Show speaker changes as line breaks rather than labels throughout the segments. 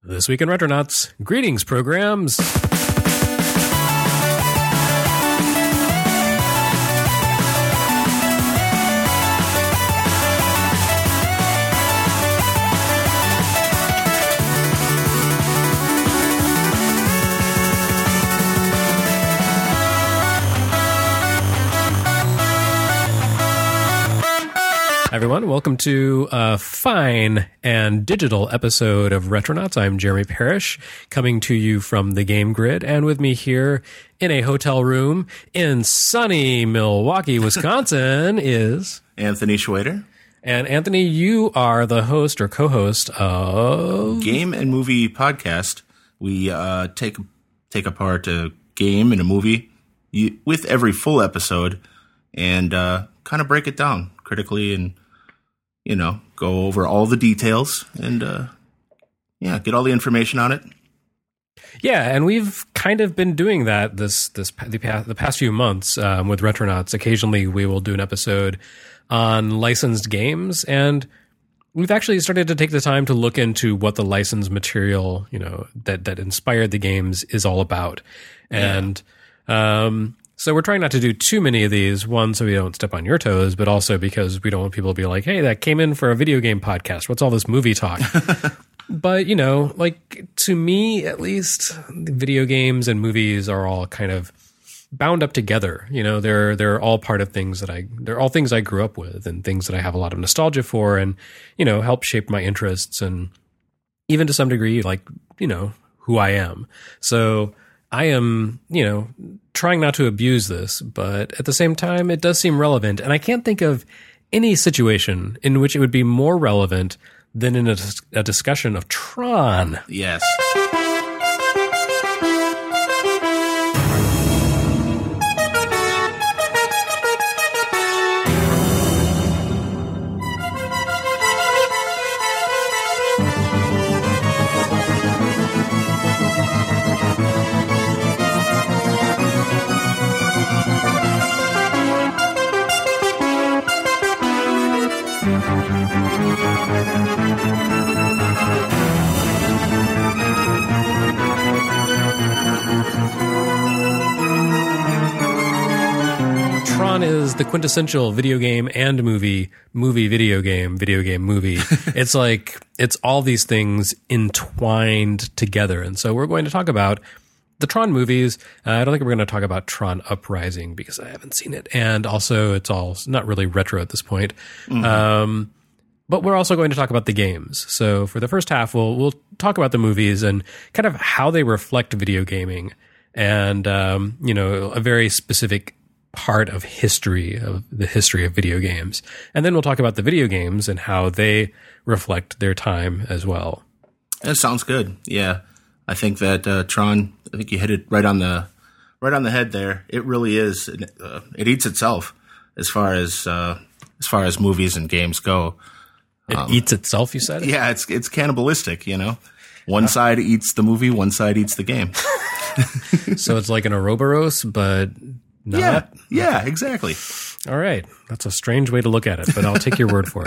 This Week in Retronauts. Greetings, programs. Everyone, welcome to a fine and digital episode of Retronauts. I'm Jeremy Parrish, coming to you from the Game Grid, and with me here in a hotel room in sunny Milwaukee, Wisconsin is
Anthony Schwader.
And Anthony, you are the host or co-host of
Game and Movie Podcast. We take apart a game and a movie with every full episode and kind of break it down critically and go over all the details and, get all the information on it.
Yeah, and we've kind of been doing that the past few months with Retronauts. Occasionally, we will do an episode on licensed games, and we've actually started to take the time to look into what the licensed material, that inspired the games is all about. And so we're trying not to do too many of these, one, so we don't step on your toes, but also because we don't want people to be like, hey, that came in for a video game podcast. What's all this movie talk? But, to me, at least, video games and movies are all kind of bound up together. They're all part of things they're all things I grew up with and things that I have a lot of nostalgia for and, help shape my interests and even to some degree, who I am. So I am, trying not to abuse this, but at the same time, it does seem relevant. And I can't think of any situation in which it would be more relevant than in a discussion of Tron.
Yes.
Tron is the quintessential video game and movie, video game, movie. It's all these things entwined together. And so we're going to talk about the Tron movies. I don't think we're going to talk about Tron Uprising because I haven't seen it. And also it's all not really retro at this point. Mm-hmm. But we're also going to talk about the games. So for the first half, we'll talk about the movies and kind of how they reflect video gaming and, a very specific part of the history of video games. And then we'll talk about the video games and how they reflect their time as well.
That sounds good. Yeah. I think that Tron, I think you hit it right on the head there. It really is. It eats itself as far as movies and games go.
It eats itself, you said?
Yeah, it's cannibalistic, One side eats the movie, one side eats the game.
So it's like an Ouroboros, but not?
Yeah, exactly.
All right. That's a strange way to look at it, but I'll take your word for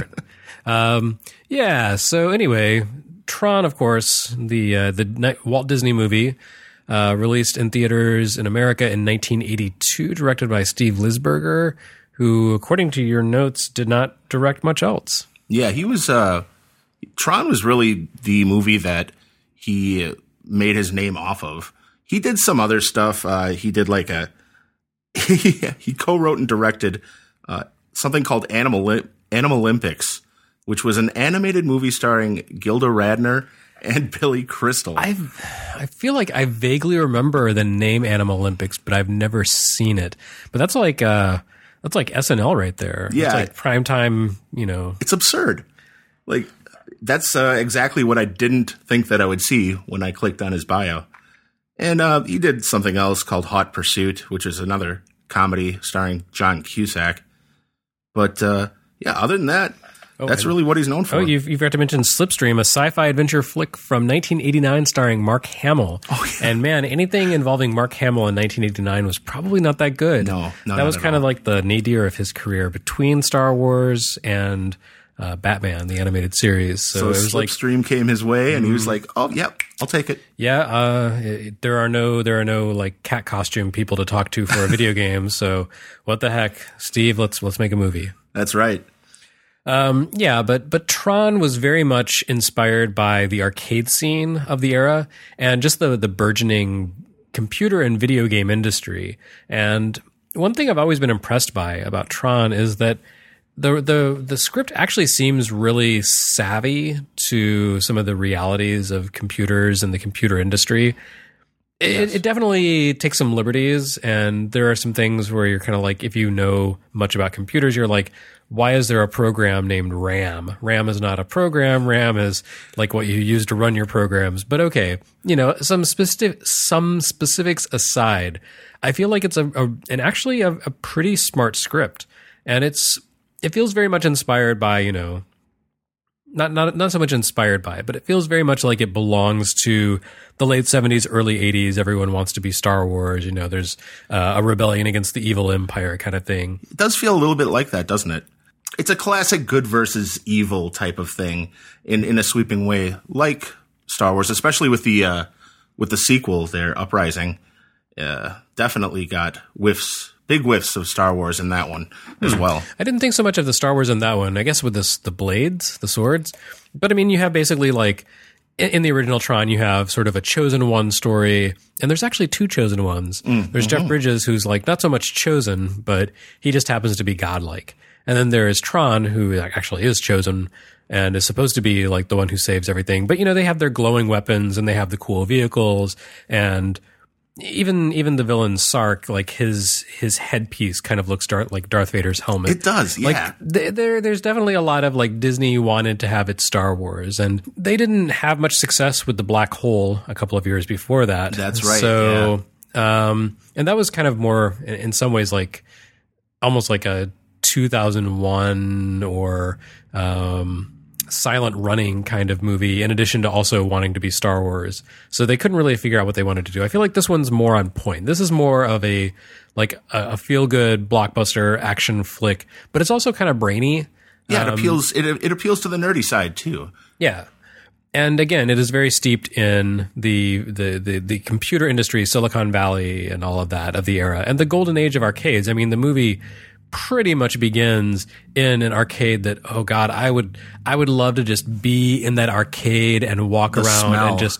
it. So anyway, Tron, of course, the Walt Disney movie, released in theaters in America in 1982, directed by Steve Lisberger, who, according to your notes, did not direct much else.
Yeah, he was Tron was really the movie that he made his name off of. He did some other stuff. He did he co-wrote and directed something called Animalympics, which was an animated movie starring Gilda Radner and Billy Crystal.
I feel like I vaguely remember the name Animalympics, but I've never seen it. But that's like SNL right there.
Yeah.
It's like primetime,
It's absurd. That's exactly what I didn't think that I would see when I clicked on his bio. And he did something else called Hot Pursuit, which is another comedy starring John Cusack. But, other than that, that's really what he's known for.
Oh, you've got to mention Slipstream, a sci-fi adventure flick from 1989 starring Mark Hamill. Oh, yeah. And man, anything involving Mark Hamill in 1989 was probably not that good.
No,
that was kind of like the nadir of his career between Star Wars and Batman, the animated series. So it was like
Slipstream came his way, and he was like, "Oh, yep, I'll take it."
Yeah, there are no like cat costume people to talk to for a video game. So what the heck, Steve? Let's make a movie.
That's right.
Yeah, but Tron was very much inspired by the arcade scene of the era and just the burgeoning computer and video game industry. And one thing I've always been impressed by about Tron is that the script actually seems really savvy to some of the realities of computers and the computer industry. It definitely takes some liberties, and there are some things where you're kind of like, if you know much about computers, you're like, why is there a program named RAM? RAM is not a program. RAM is like what you use to run your programs. But okay, some specifics aside, I feel like it's actually a pretty smart script, and it feels very much inspired by, not so much inspired by it, but it feels very much like it belongs to the late 70s, early 80s. Everyone wants to be Star Wars. There's a rebellion against the evil empire kind of thing.
It does feel a little bit like that, doesn't it? It's a classic good versus evil type of thing in a sweeping way, like Star Wars, especially with the sequel there, Uprising. Definitely got big whiffs of Star Wars in that one as well.
I didn't think so much of the Star Wars in that one. I guess with the blades, the swords. But I mean, you have basically like in the original Tron, you have sort of a chosen one story, and there's actually two chosen ones. There's Jeff Bridges, who's like not so much chosen, but he just happens to be godlike. And then there is Tron, who actually is chosen and is supposed to be like the one who saves everything. But they have their glowing weapons and they have the cool vehicles, and even the villain Sark, like his headpiece kind of looks like Darth Vader's helmet.
It does, yeah.
Like there's definitely a lot of like Disney wanted to have its Star Wars, and they didn't have much success with the Black Hole a couple of years before that.
That's right.
So, and that was kind of more in some ways like almost like a 2001 or silent running kind of movie, in addition to also wanting to be Star Wars. So they couldn't really figure out what they wanted to do. I feel like this one's more on point. This is more of a feel good blockbuster action flick, but it's also kind of brainy.
Yeah, it appeals to the nerdy side too.
Yeah. And again, it is very steeped in the computer industry, Silicon Valley and all of that of the era, and the golden age of arcades. I mean, the movie pretty much begins in an arcade that, oh God, I would love to just be in that arcade and walk around and just,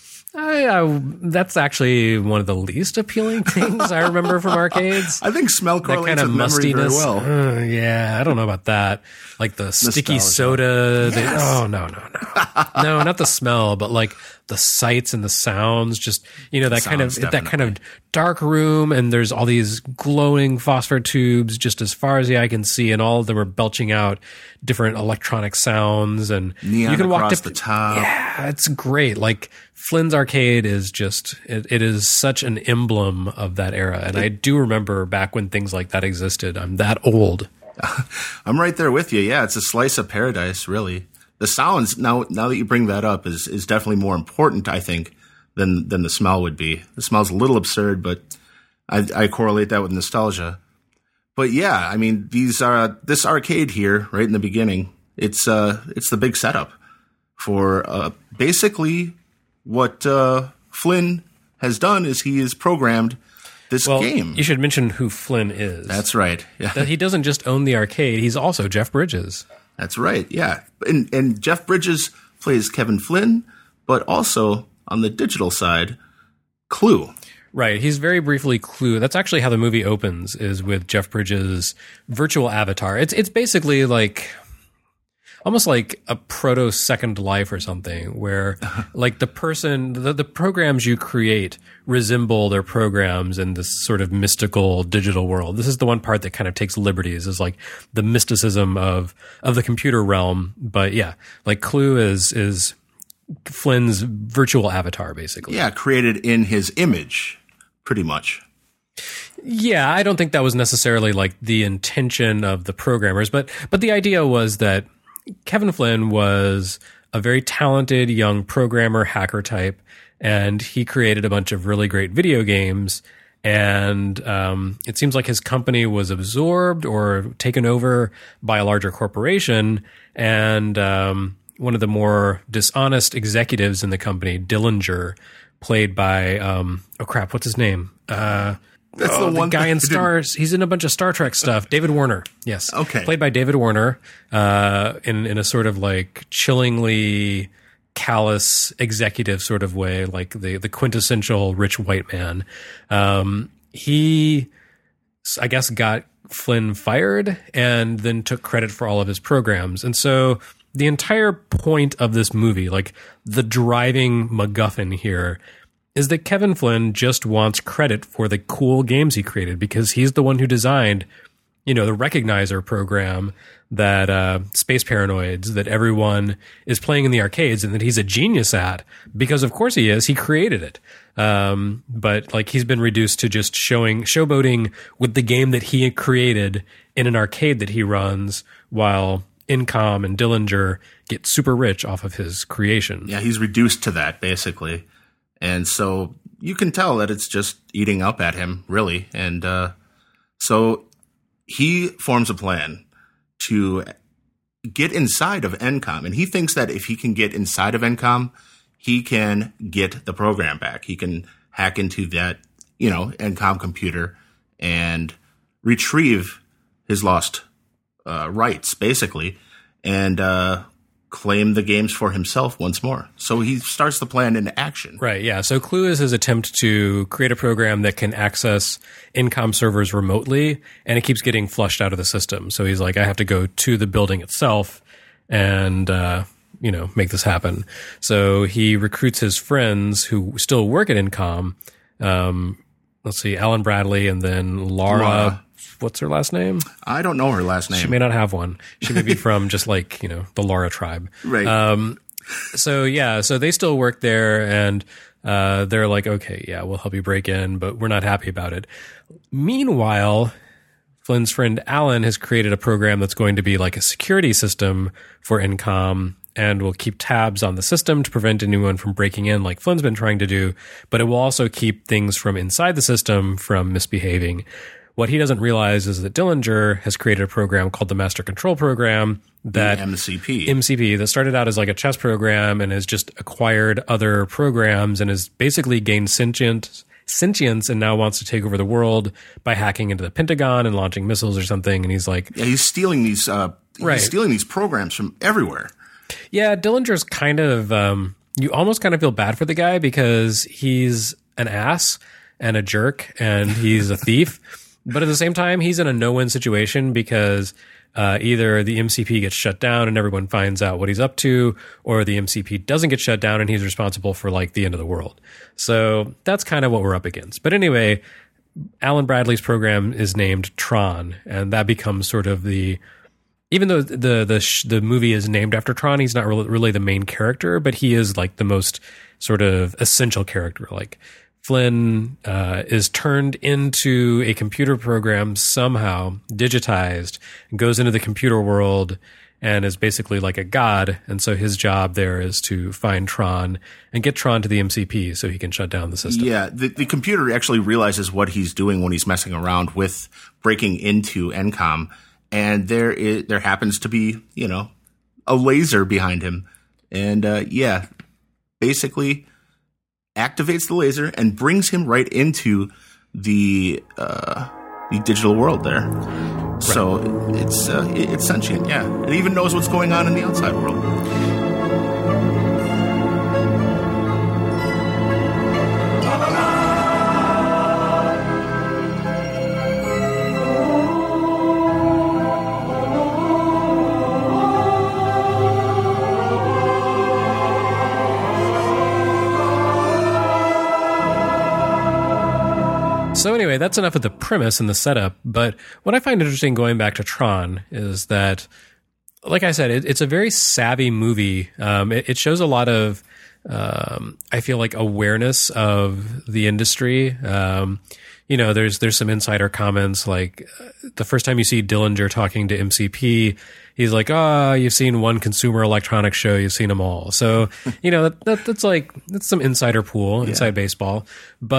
that's actually one of the least appealing things I remember from arcades.
I think smell correlates with memory very well.
Yeah, I don't know about that. Like the sticky soda.
Yes.
No. No, not the smell, but like the sights and the sounds. Just, that kind of dark room, and there's all these glowing phosphor tubes just as far as the eye can see, and all of them are belching out different electronic sounds, and
neon
you can walk
across the top.
Yeah, it's great. Like Flynn's Arcade is just it is such an emblem of that era, and I do remember back when things like that existed. I'm that old.
I'm right there with you. Yeah, it's a slice of paradise, really. The sounds, now that you bring that up, is definitely more important, I think, than the smell would be. The smell's a little absurd, but I correlate that with nostalgia. But yeah, I mean, this arcade here, right in the beginning, it's the big setup for basically what Flynn has done is he has programmed this game.
You should mention who Flynn is.
That's right. Yeah.
That he doesn't just own the arcade; he's also Jeff Bridges.
That's right. Yeah, and Jeff Bridges plays Kevin Flynn, but also on the digital side, Clue.
Right. He's very briefly Clue. That's actually how the movie opens, is with Jeff Bridges' virtual avatar. It's basically like almost like a proto Second Life or something, where like the person, the programs you create resemble their programs in this sort of mystical digital world. This is the one part that kind of takes liberties, is like the mysticism of the computer realm. But yeah, like Clue is Flynn's virtual avatar, basically.
Yeah, created in his image, pretty much.
Yeah, I don't think that was necessarily like the intention of the programmers, but the idea was that Kevin Flynn was a very talented young programmer, hacker type, and he created a bunch of really great video games. and it seems like his company was absorbed or taken over by a larger corporation, and one of the more dishonest executives in the company, Dillinger, played by what's his name?
That's the one
guy in Stars. He's in a bunch of Star Trek stuff. David Warner. Yes.
Okay.
Played by David Warner in a sort of like chillingly callous executive sort of way, like the quintessential rich white man. He, I guess, got Flynn fired and then took credit for all of his programs. And so the entire point of this movie, like the driving MacGuffin here, is that Kevin Flynn just wants credit for the cool games he created because he's the one who designed, the Recognizer program that Space Paranoids that everyone is playing in the arcades and that he's a genius at because of course he is. He created it. But like he's been reduced to just showboating with the game that he created in an arcade that he runs while Incom and Dillinger get super rich off of his creation.
Yeah, he's reduced to that basically. And so you can tell that it's just eating up at him, really. And so he forms a plan to get inside of Encom. And he thinks that if he can get inside of Encom, he can get the program back. He can hack into that, Encom computer and retrieve his lost rights, basically, and claim the games for himself once more. So he starts the plan into action.
Right, yeah. So Clue is his attempt to create a program that can access Incom servers remotely, and it keeps getting flushed out of the system. So he's like, I have to go to the building itself and, make this happen. So he recruits his friends who still work at Incom. Let's see, Alan Bradley and then Laura. What's her last name?
I don't know her last name.
She may not have one. She may be from just like, the Laura tribe.
Right.
So they still work there and they're like, okay, yeah, we'll help you break in, but we're not happy about it. Meanwhile, Flynn's friend Alan has created a program that's going to be like a security system for Incom and will keep tabs on the system to prevent anyone from breaking in like Flynn's been trying to do, but it will also keep things from inside the system from misbehaving. What he doesn't realize is that Dillinger has created a program called the Master Control Program, that MCP that started out as like a chess program and has just acquired other programs and has basically gained sentience and now wants to take over the world by hacking into the Pentagon and launching missiles or something. And he's like,
yeah, he's stealing these programs from everywhere.
Yeah, Dillinger's kind of you almost kind of feel bad for the guy because he's an ass and a jerk and he's a thief. But at the same time, he's in a no-win situation because either the MCP gets shut down and everyone finds out what he's up to, or the MCP doesn't get shut down and he's responsible for like the end of the world. So that's kind of what we're up against. But anyway, Alan Bradley's program is named Tron, and that becomes sort of even though the movie is named after Tron, he's not really the main character, but he is like the most sort of essential character. Like Flynn is turned into a computer program somehow, digitized, and goes into the computer world and is basically like a god. And so his job there is to find Tron and get Tron to the MCP so he can shut down the system.
Yeah, the computer actually realizes what he's doing when he's messing around with breaking into Encom. And there happens to be, a laser behind him. And basically activates the laser and brings him right into the digital world there. Right. So it's sentient, yeah. It even knows what's going on in the outside world.
So anyway, that's enough of the premise and the setup. But what I find interesting going back to Tron is that, like I said, it's a very savvy movie. It shows a lot of, I feel like, awareness of the industry. There's some insider comments like the first time you see Dillinger talking to MCP, he's like, you've seen one consumer electronics show, you've seen them all. So, that's some insider pool, inside baseball. But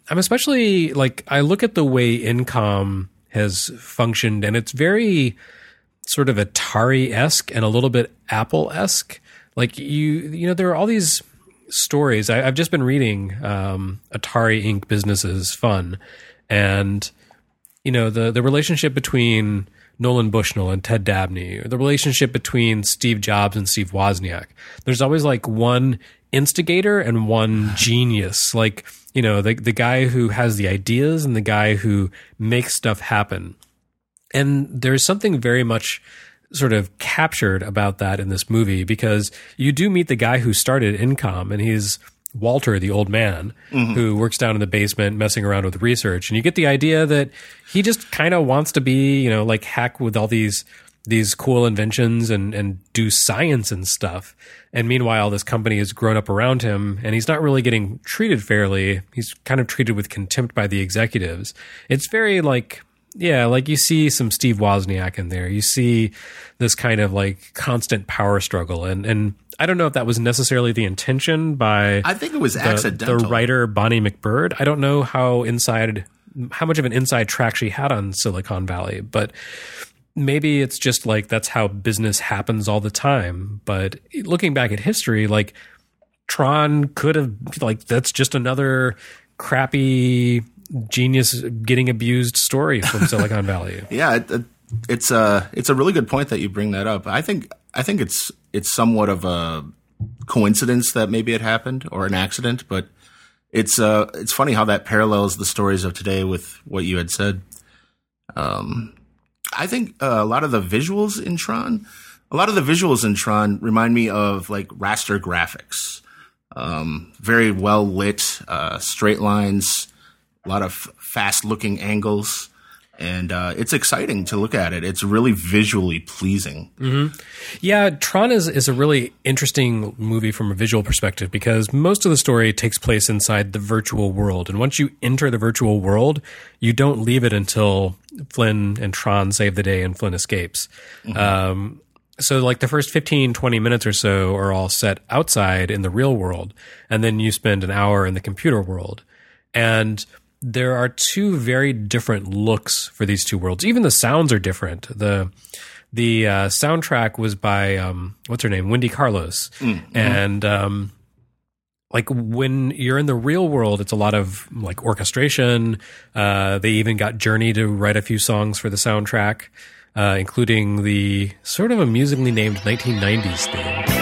I'm especially like, I look at the way Incom has functioned, and it's very sort of Atari-esque and a little bit Apple-esque. Like you know, there are all these stories. I've just been reading Atari Inc. Business is Fun, and you know, the relationship between Nolan Bushnell and Ted Dabney, or the relationship between Steve Jobs and Steve Wozniak. There's always like one instigator and one genius, like, you know, the guy who has the ideas and the guy who makes stuff happen. And there's something very much sort of captured about that in this movie, because you do meet the guy who started Incom, and he's Walter, the old man, who works down in the basement messing around with research. And you get the idea that he just kind of wants to be, you know, like hack with all these cool inventions and do science and stuff. And meanwhile, this company has grown up around him, and he's not really getting treated fairly. He's kind of treated with contempt by the executives. It's very like, yeah, like you see some Steve Wozniak in there. You see this kind of like constant power struggle. And I don't know if that was necessarily the intention by,
I think it was accidental.
The writer Bonnie McBird. I don't know how much of an inside track she had on Silicon Valley, but maybe it's just like that's how business happens all the time. But looking back at history, like Tron could have, like, that's just another crappy genius getting abused story from Silicon Valley.
Yeah, it's a really good point that you bring that up. I think it's somewhat of a coincidence that maybe it happened, or an accident, but it's funny how that parallels the stories of today with what you had said. I think a lot of the visuals in Tron remind me of like raster graphics. Very well lit, straight lines, a lot of fast looking angles. And it's exciting to look at it. It's really visually pleasing.
Mm-hmm. Yeah, Tron is a really interesting movie from a visual perspective, because most of the story takes place inside the virtual world. And once you enter the virtual world, you don't leave it until Flynn and Tron save the day and Flynn escapes. Mm-hmm. So like the first 15, 20 minutes or so are all set outside in the real world. And then you spend an hour in the computer world. And there are two very different looks for these two worlds. Even the sounds are different. The soundtrack was by what's her name, Wendy Carlos, and like when you're in the real world, it's a lot of like orchestration. They even got Journey to write a few songs for the soundtrack, including the sort of amusingly named 1990s theme.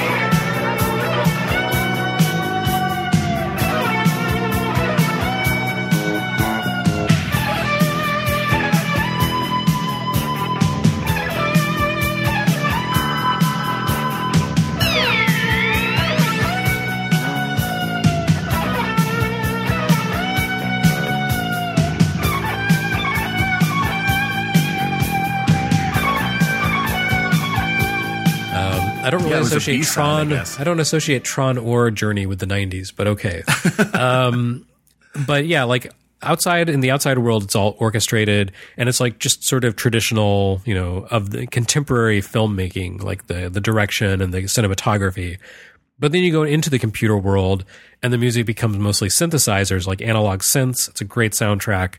I don't really associate Tron. I don't associate Tron or Journey with the 90s, but okay. But yeah, like in the outside world, it's all orchestrated, and it's like just sort of traditional, you know, of the contemporary filmmaking, like the direction and the cinematography. But then you go into the computer world, and the music becomes mostly synthesizers, like analog synths. It's a great soundtrack.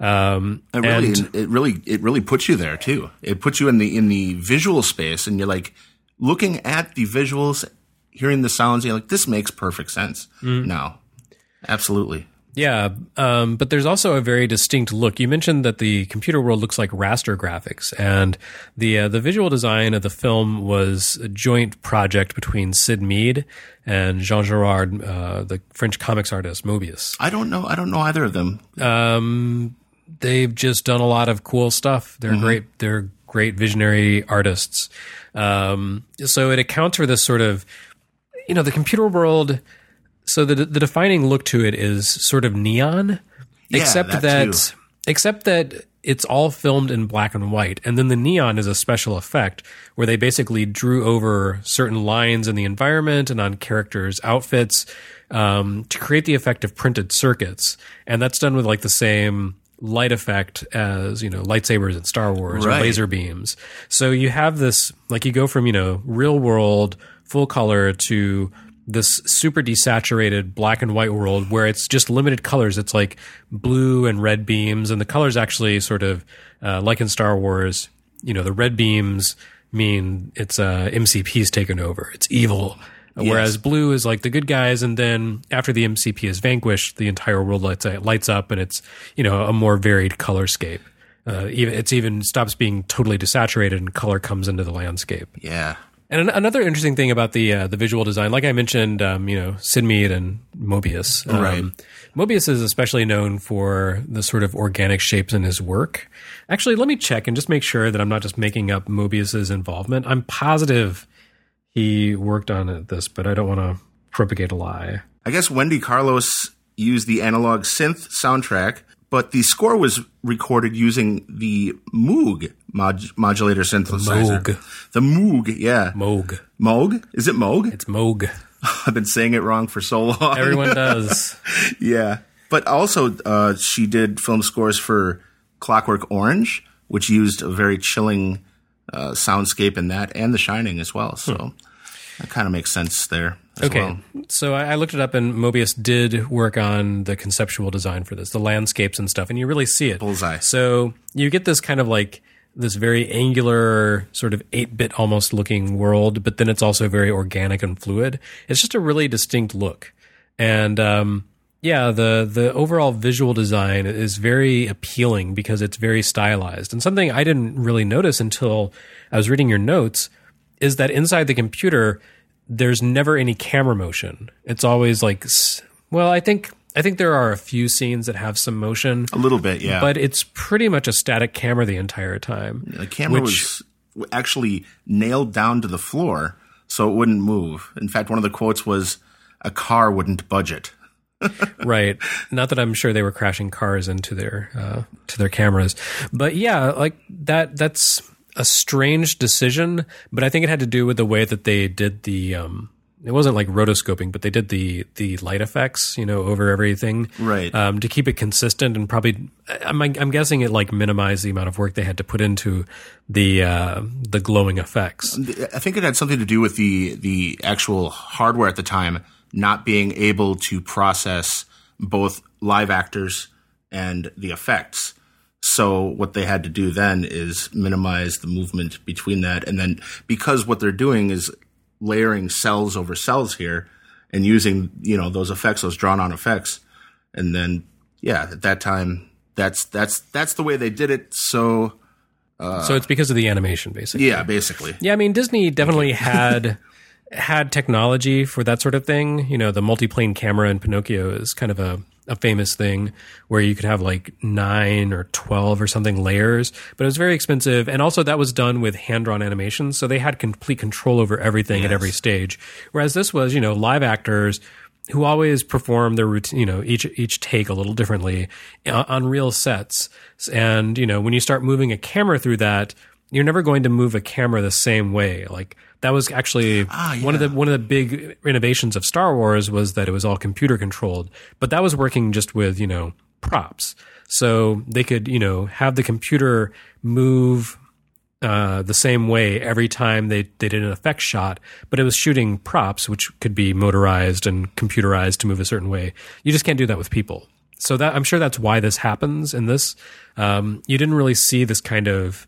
It really puts you there too. It puts you in the visual space, and you're like, looking at the visuals, hearing the sounds, you're like, this makes perfect sense. No, absolutely.
Yeah, but there's also a very distinct look. You mentioned that the computer world looks like raster graphics, and the visual design of the film was a joint project between Sid Mead and Jean Giraud, the French comics artist Moebius.
I don't know either of them.
They've just done a lot of cool stuff. They're great. They're great visionary artists. So it accounts for this sort of, you know, the computer world. So the defining look to it is sort of neon, except that it's all filmed in black and white. And then the neon is a special effect where they basically drew over certain lines in the environment and on characters' outfits, to create the effect of printed circuits. And that's done with like the same light effect as, you know, lightsabers in Star Wars or laser beams. So you have this, like, you go from, you know, real world full color to this super desaturated black and white world where it's just limited colors. It's like blue and red beams, and the colors actually sort of like in Star Wars. The red beams mean it's MCP's taken over. It's evil. Yes. Whereas blue is like the good guys, and then after the MCP is vanquished, the entire world lights up, and it's a more varied color scape. It even stops being totally desaturated, and color comes into the landscape.
Yeah.
And another interesting thing about the visual design, like I mentioned, Sid Mead and Moebius.
Right.
Moebius is especially known for the sort of organic shapes in his work. Actually, let me check and just make sure that I'm not just making up Moebius's involvement. I'm positive he worked on this, but I don't want to propagate a lie.
I guess Wendy Carlos used the analog synth soundtrack, but the score was recorded using the Moog modulator synthesizer. The Moog, yeah.
Moog.
Moog? Is it Moog?
It's Moog.
I've been saying it wrong for so long.
Everyone does.
Yeah. But also, she did film scores for Clockwork Orange, which used a very chilling soundscape in that, and The Shining as well. So that kind of makes sense there as well.
So I looked it up, and Moebius did work on the conceptual design for this, the landscapes and stuff, and you really see it.
Bullseye.
So you get this kind of like this very angular, sort of 8-bit almost looking world, but then it's also very organic and fluid. It's just a really distinct look. And the overall visual design is very appealing because it's very stylized. And something I didn't really notice until I was reading your notes is that inside the computer, there's never any camera motion. It's always like, well, I think there are a few scenes that have some motion.
A little bit, yeah.
But it's pretty much a static camera the entire time.
The camera was actually nailed down to the floor so it wouldn't move. In fact, one of the quotes was, "A car wouldn't budge it."
Right. Not that I'm sure they were crashing cars into their cameras. But yeah, like that's a strange decision, but I think it had to do with the way that they did the it wasn't like rotoscoping, but they did the light effects, over everything,
right?
To keep it consistent, and probably I'm guessing it like minimized the amount of work they had to put into the glowing effects.
I think it had something to do with the actual hardware at the time not being able to process both live actors and the effects. So what they had to do then is minimize the movement between that, and then because what they're doing is layering cells over cells here and using, those effects, those drawn on effects. And then, at that time, that's the way they did it. So
it's because of the animation, basically.
Yeah, basically.
Yeah. I mean, Disney definitely had technology for that sort of thing. The multiplane camera in Pinocchio is kind of a famous thing where you could have like 9 or 12 or something layers, but it was very expensive. And also that was done with hand-drawn animation. So they had complete control over everything at every stage. Whereas this was, live actors who always perform their routine, each take a little differently on real sets. And, when you start moving a camera through that, you're never going to move a camera the same way. Like that was actually one of the big innovations of Star Wars was that it was all computer controlled, but that was working just with, props. So they could, have the computer move the same way every time they did an effect shot, but it was shooting props, which could be motorized and computerized to move a certain way. You just can't do that with people. So that I'm sure that's why this happens in this. You didn't really see this kind of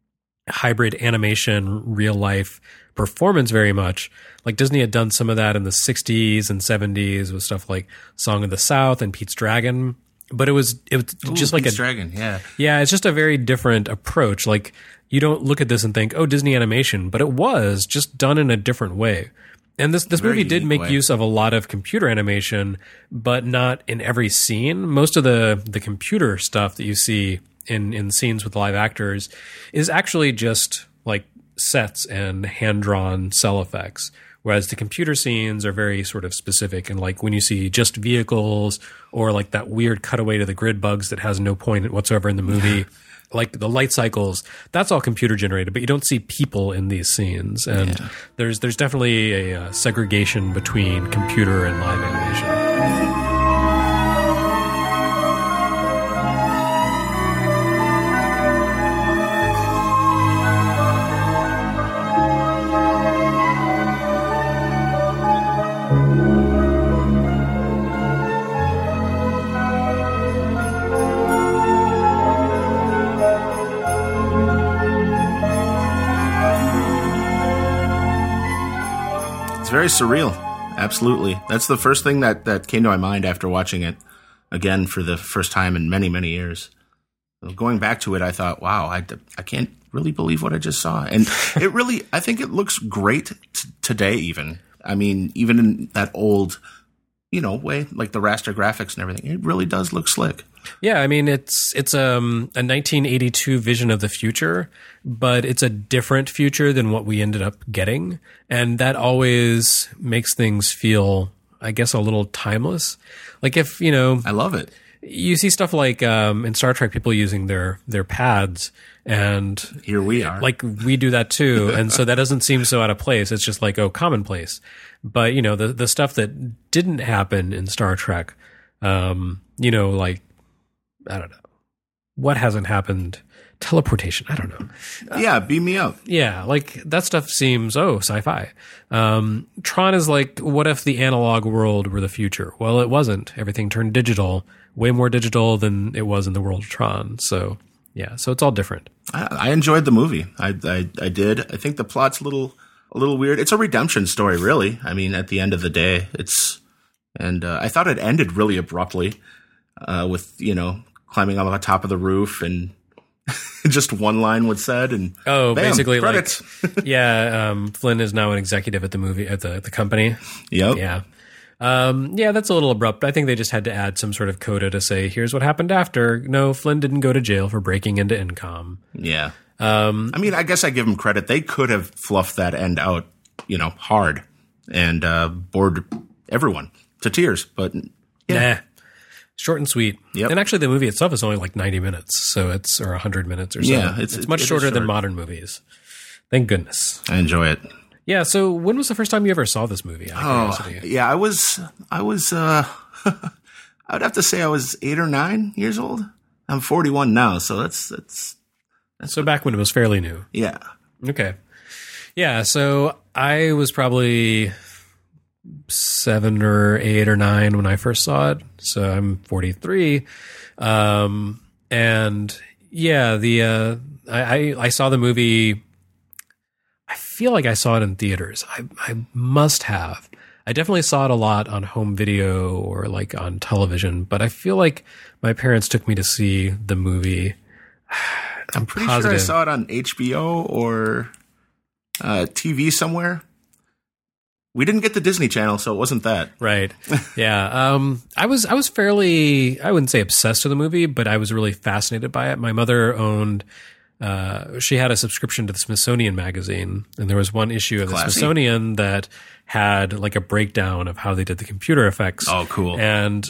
hybrid animation, real life performance very much. Like Disney had done some of that in the 60s and 70s with stuff like Song of the South and Pete's Dragon. But it was just like
Pete's Dragon, yeah.
Yeah, it's just a very different approach. Like you don't look at this and think, oh, Disney animation, but it was just done in a different way. And this movie did make use of a lot of computer animation, but not in every scene. Most of the computer stuff that you see in scenes with live actors is actually just like sets and hand-drawn cell effects, whereas the computer scenes are very sort of specific. And like when you see just vehicles or like that weird cutaway to the grid bugs that has no point whatsoever in the movie, like the light cycles, that's all computer generated, but you don't see people in these scenes. And there's definitely a segregation between computer and live animation.
very surreal. Absolutely. That's the first thing that came to my mind after watching it again for the first time in many, many years. Going back to it, I thought, wow, I can't really believe what I just saw. And it really, I think it looks great today even. I mean, even in that old, way, like the raster graphics and everything, it really does look slick.
Yeah, I mean, it's a 1982 vision of the future, but it's a different future than what we ended up getting. And that always makes things feel, I guess, a little timeless. Like if,
I love it.
You see stuff like in Star Trek, people using their pads, and
here we are.
Like we do that too, and so that doesn't seem so out of place. It's just like commonplace. But the stuff that didn't happen in Star Trek, like I don't know what hasn't happened. Teleportation, I don't know.
Yeah, beam me up.
Yeah, like that stuff seems sci-fi. Tron is like, what if the analog world were the future? Well, it wasn't. Everything turned digital. Way more digital than it was in the world of Tron. So, yeah. So it's all different.
I enjoyed the movie. I did. I think the plot's a little weird. It's a redemption story, really. I mean, at the end of the day, I thought it ended really abruptly, with, climbing up on the top of the roof and just one line was said and bam,
basically
credits.
Flynn is now an executive at the company.
Yep.
Yeah. That's a little abrupt. I think they just had to add some sort of coda to say, here's what happened after. No, Flynn didn't go to jail for breaking into Incom.
Yeah. I mean, I guess I give them credit. They could have fluffed that end out, hard and bored everyone to tears. But
yeah. Nah. Short and sweet.
Yep.
And actually the movie itself is only like 90 minutes, or 100 minutes or so.
Yeah,
it's much shorter than modern movies. Thank goodness.
I enjoy it.
Yeah, so when was the first time you ever saw this movie?
Yeah, I was I would have to say I was 8 or 9 years old. I'm 41 now, so that's
so back when it was fairly new.
Yeah.
Okay. Yeah, so I was probably 7 or 8 or 9 when I first saw it. So I'm 43. And yeah, I saw the movie. I feel like I saw it in theaters. I must have. I definitely saw it a lot on home video or like on television, but I feel like my parents took me to see the movie.
I'm pretty sure I saw it on HBO or TV somewhere. We didn't get the Disney Channel, so it wasn't that.
Right. Yeah. I was fairly, I wouldn't say obsessed with the movie, but I was really fascinated by it. My mother owned, she had a subscription to the Smithsonian magazine, and there was one issue of the Smithsonian that had like a breakdown of how they did the computer effects.
Oh, cool.
And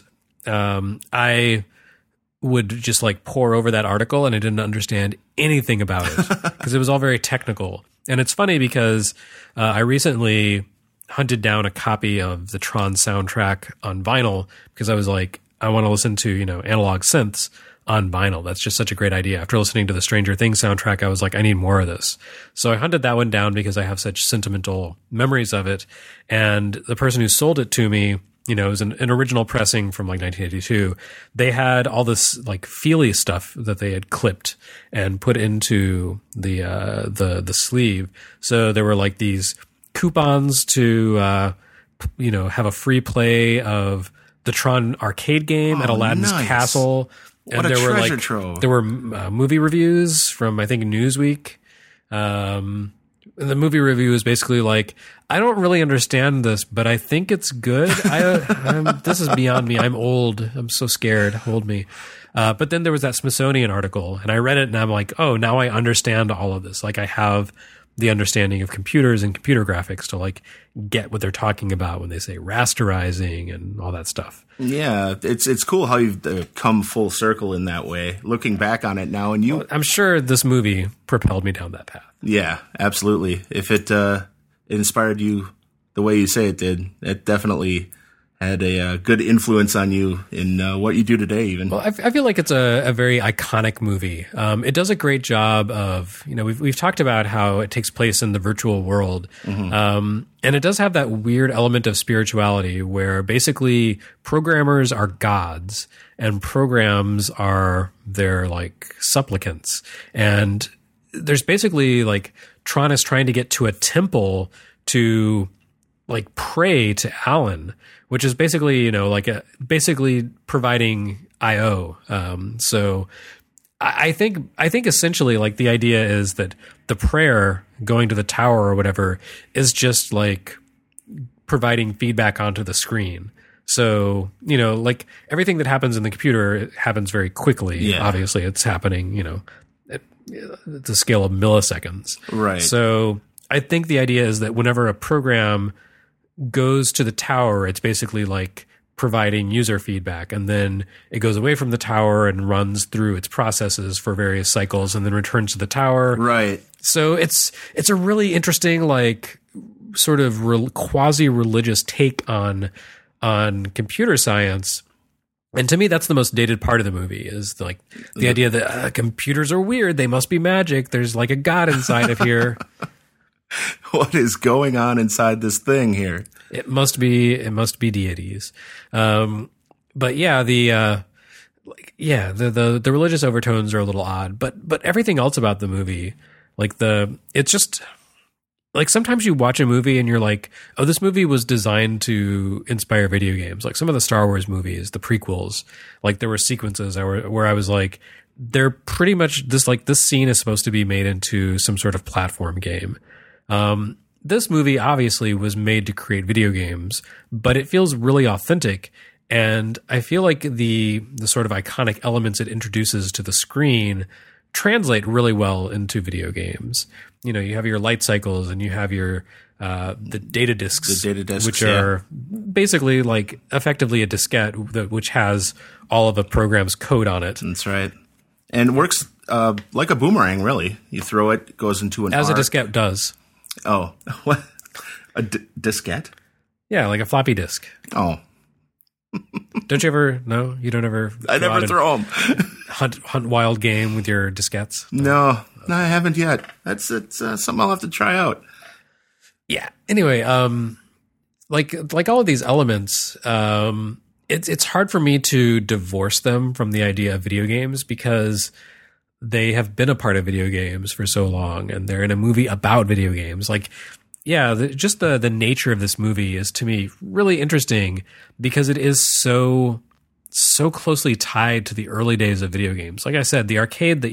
I would just like pore over that article, and I didn't understand anything about it because it was all very technical. And it's funny because I recently hunted down a copy of the Tron soundtrack on vinyl because I was like, I want to listen to, analog synths on vinyl. That's just such a great idea. After listening to the Stranger Things soundtrack, I was like, I need more of this. So I hunted that one down because I have such sentimental memories of it. And the person who sold it to me, it was an original pressing from like 1982. They had all this like feely stuff that they had clipped and put into the sleeve. So there were like these coupons to have a free play of the Tron arcade game at Aladdin's Castle.
What
and
a
there were
treasure trove.
There were movie reviews from I think Newsweek. And the movie review is basically like, I don't really understand this, but I think it's good. This is beyond me. I'm old. I'm so scared. Hold me. But then there was that Smithsonian article, and I read it, and I'm like, oh, now I understand all of this. Like I have the understanding of computers and computer graphics to like get what they're talking about when they say rasterizing and all that stuff.
Yeah, it's cool how you've come full circle in that way. Looking back on it now, and
I'm sure this movie propelled me down that path.
Yeah, absolutely. If it inspired you the way you say it did, it definitely had a good influence on you in what you do today even.
Well, I feel like it's a very iconic movie. It does a great job of, we've talked about how it takes place in the virtual world. Mm-hmm. And it does have that weird element of spirituality where basically programmers are gods and programs are their like supplicants. And there's basically like Tron is trying to get to a temple to like pray to Alan, which is basically, basically providing IO. So I think essentially like the idea is that the prayer going to the tower or whatever is just like providing feedback onto the screen. So, like everything that happens in the computer happens very quickly.
Yeah.
Obviously it's happening, at the scale of milliseconds.
Right.
So I think the idea is that whenever a program goes to the tower, it's basically like providing user feedback, and then it goes away from the tower and runs through its processes for various cycles and then returns to the tower.
Right.
So it's a really interesting, like sort of quasi-religious take on computer science. And to me, that's the most dated part of the movie is like the idea that computers are weird. They must be magic. There's like a god inside of here.
What is going on inside this thing here?
It must be deities. But yeah, the religious overtones are a little odd, but everything else about the movie, like it's just like sometimes you watch a movie and you're like, oh, this movie was designed to inspire video games. Like some of the Star Wars movies, the prequels, like there were sequences where I was like, they're pretty much this scene is supposed to be made into some sort of platform game. This movie obviously was made to create video games, but it feels really authentic. And I feel like the sort of iconic elements it introduces to the screen translate really well into video games. You have your light cycles and you have your the data disks, which are basically like effectively a diskette which has all of a program's code on it.
That's right. And it works like a boomerang, really. You throw it goes into an
as
arc.
A diskette does.
Oh, what? A diskette?
Yeah, like a floppy disk.
Oh.
Don't you ever? No, you don't ever.
I never throw them.
Hunt wild game with your diskettes. No,
I haven't yet. It's something I'll have to try out.
Yeah. Anyway, like all of these elements, it's hard for me to divorce them from the idea of video games because they have been a part of video games for so long, and they're in a movie about video games. Like, yeah, just the nature of this movie is to me really interesting because it is so closely tied to the early days of video games. Like I said, the arcade that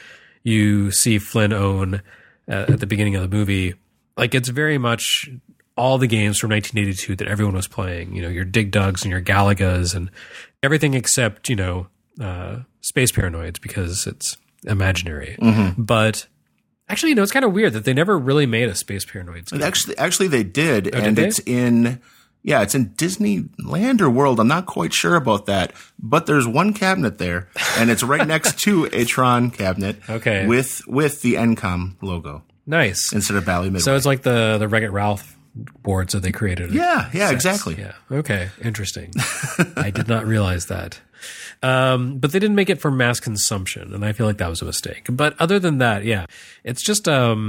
you see Flynn own at the beginning of the movie, like it's very much all the games from 1982 that everyone was playing. Your Dig Dugs and your Galagas and everything except Space Paranoids because it's imaginary. Mm-hmm. But actually, it's kind of weird that they never really made a Space Paranoids game.
Actually they did. Oh, and it's in Disneyland or World. I'm not quite sure about that, but there's one cabinet there and it's right next to a Tron cabinet.
Okay.
With the Encom logo.
Nice.
Instead of Bally Midway.
So it's like the Wreck-It Ralph boards that they created.
Yeah, exactly.
Yeah. Okay. Interesting. I did not realize that. But they didn't make it for mass consumption, and I feel like that was a mistake. But other than that, yeah, it's just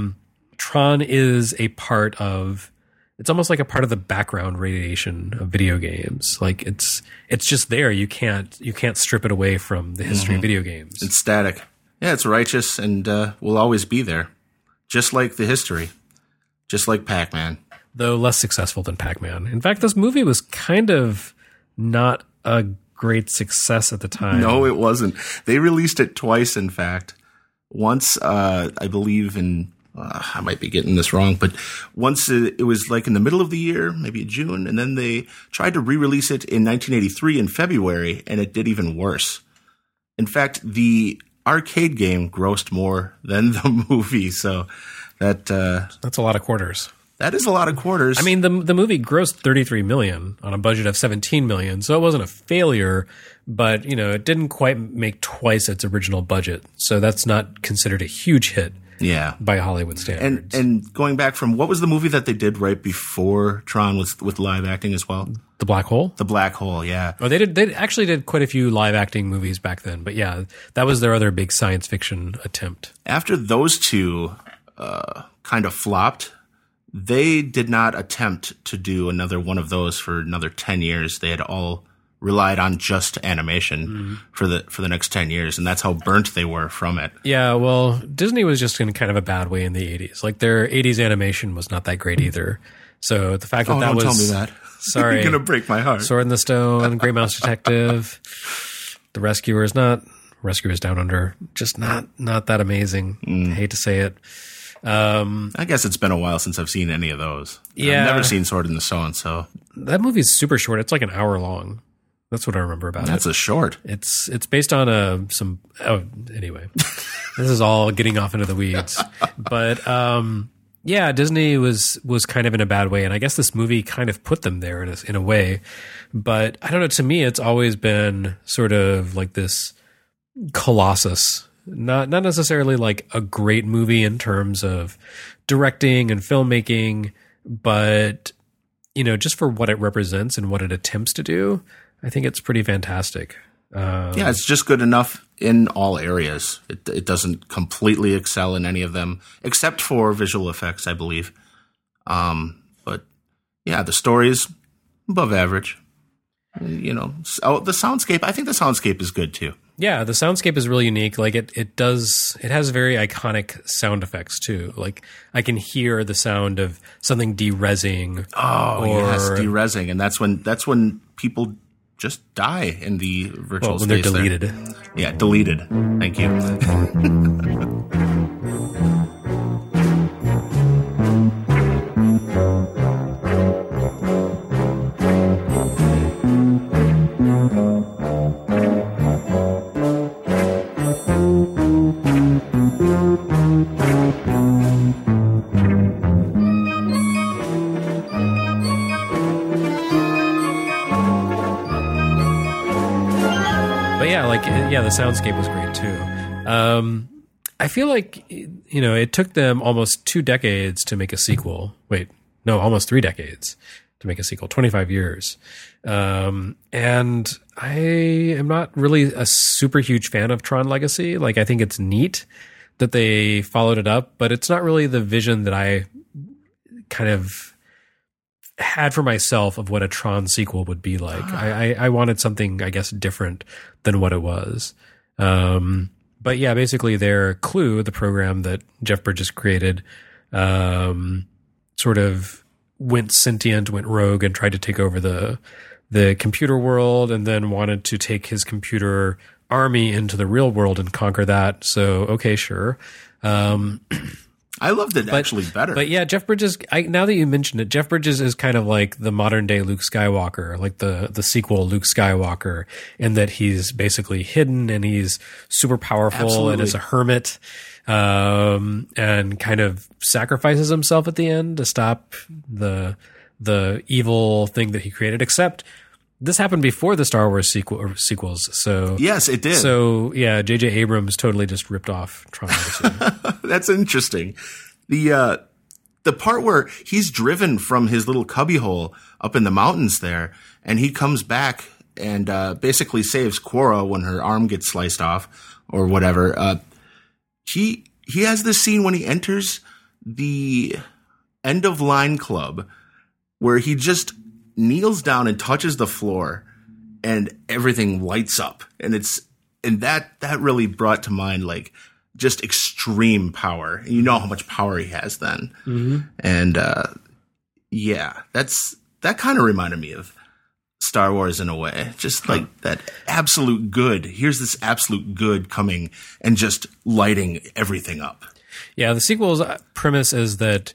Tron is a part of. It's almost like a part of the background radiation of video games. Like it's just there. You can't strip it away from the history of video games.
It's static. Yeah, it's righteous and will always be there, just like the history, just like Pac-Man.
Though less successful than Pac-Man. In fact, this movie was kind of not a great success at the time.
No, it wasn't. They released it twice, in fact. Once, I believe in, I might be getting this wrong, but once it was like in the middle of the year, maybe June, and then they tried to re-release it in 1983 in February, and it did even worse. In fact, the arcade game grossed more than the movie, so that's
a lot of quarters.
That is a lot of quarters.
I mean, the movie grossed $33 million on a budget of $17 million, so it wasn't a failure, but it didn't quite make twice its original budget, so that's not considered a huge hit.
Yeah,
by Hollywood standards.
And going back from what was the movie that they did right before Tron with live acting as well?
The Black Hole.
The Black Hole, yeah.
Oh, they actually did quite a few live acting movies back then, but yeah, that was their other big science fiction attempt.
After those two kind of flopped, they did not attempt to do another one of those for another 10 years. They had all relied on just animation for the next 10 years, and that's how burnt they were from it.
Yeah, well, Disney was just in kind of a bad way in the 80s. Like their 80s animation was not that great either. So the fact that
don't
was
tell me that.
Sorry,
You're gonna break my heart.
Sword in the Stone, Great Mouse Detective, The Rescuers, not Rescuers Down Under, just not that amazing. Hate to say it.
I guess it's been a while since I've seen any of those.
Yeah.
I've never seen Sword in the Stone, so
That movie's super short. It's like an hour long. That's what I remember about
that's
it.
a short.
It's based on anyway. This is all getting off into the weeds. But yeah, Disney was kind of in a bad way, and I guess this movie kind of put them there in a way. But I don't know, to me it's always been sort of like this colossus. Not necessarily like a great movie in terms of directing and filmmaking, but just for what it represents and what it attempts to do, I think it's pretty fantastic.
Yeah, it's just good enough in all areas. It doesn't completely excel in any of them, except for visual effects, I believe. But yeah, the story is above average. The soundscape, I think the soundscape is good too.
Yeah, the soundscape is really unique. Like it has very iconic sound effects too. Like I can hear the sound of something de-resing.
Oh, yes, de-resing. And that's when people just die in the virtual
when
space.
They're deleted.
There. Yeah, deleted. Thank you.
The soundscape was great too. I feel like, it took them almost 2 decades to make a sequel. Wait, no, almost 3 decades to make a sequel, 25 years. And I am not really a super huge fan of Tron Legacy. Like, I think it's neat that they followed it up, but it's not really the vision that I kind of had for myself of what a Tron sequel would be like. I wanted something, I guess, different than what it was. But yeah, basically their Clue, the program that Jeff Bridges created, sort of went sentient, went rogue, and tried to take over the computer world, and then wanted to take his computer army into the real world and conquer that. So, okay, sure.
I loved it actually better.
But yeah, Jeff Bridges, now that you mentioned it, Jeff Bridges is kind of like the modern day Luke Skywalker, like the sequel Luke Skywalker, in that he's basically hidden and he's super powerful. Absolutely. And is a hermit, and kind of sacrifices himself at the end to stop the evil thing that he created, except this happened before the Star Wars sequels. So
yes, it did.
So yeah, J.J. Abrams totally just ripped off Tron.
That's interesting. The part where he's driven from his little cubbyhole up in the mountains there, and he comes back and basically saves Quora when her arm gets sliced off or whatever. He has this scene when he enters the End of Line Club where he just kneels down and touches the floor, and everything lights up. And that really brought to mind like just extreme power. And you know how much power he has then. Mm-hmm. And yeah, that kind of reminded me of Star Wars in a way. Just like that absolute good. Here's this absolute good coming and just lighting everything up.
Yeah, the sequel's premise is that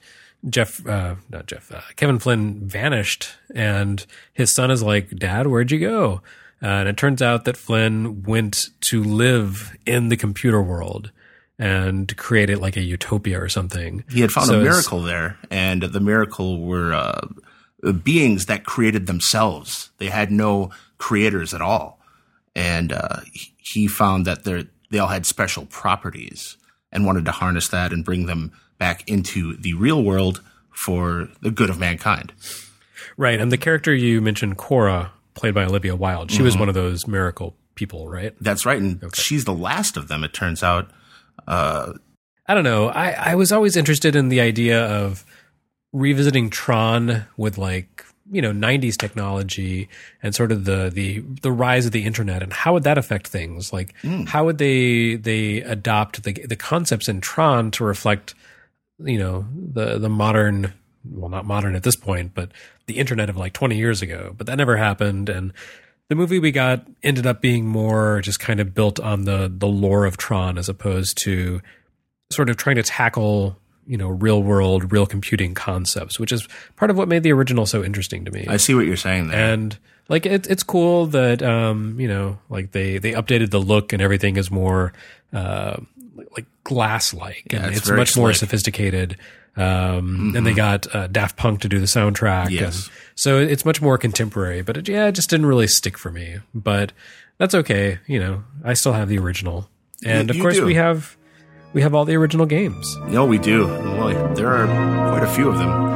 Kevin Flynn vanished, and his son is like, "Dad, where'd you go?" And it turns out that Flynn went to live in the computer world and create it like a utopia or something.
He had found a miracle there, and the miracle were beings that created themselves. They had no creators at all. And he found that they all had special properties and wanted to harness that and bring them back into the real world for the good of mankind.
Right. And the character you mentioned, Quora, played by Olivia Wilde, she was one of those miracle people, right?
That's right. And she's the last of them, it turns out.
I don't know. I was always interested in the idea of revisiting Tron with 90s technology and sort of the rise of the internet, and how would that affect things? Like, how would they adopt the concepts in Tron to reflect, the modern well, not modern at this point, but the internet of like 20 years ago. But that never happened. And the movie we got ended up being more just kind of built on the lore of Tron as opposed to sort of trying to tackle, real world, real computing concepts, which is part of what made the original so interesting to me.
I see what you're saying there.
And like, it's cool that, like they updated the look and everything is more, like glass-like, and it's much more sophisticated. And they got Daft Punk to do the soundtrack.
Yes.
And so it's much more contemporary, but it just didn't really stick for me. But that's okay. I still have the original. And of course we have all the original games.
No, we do. Well, there are quite a few of them.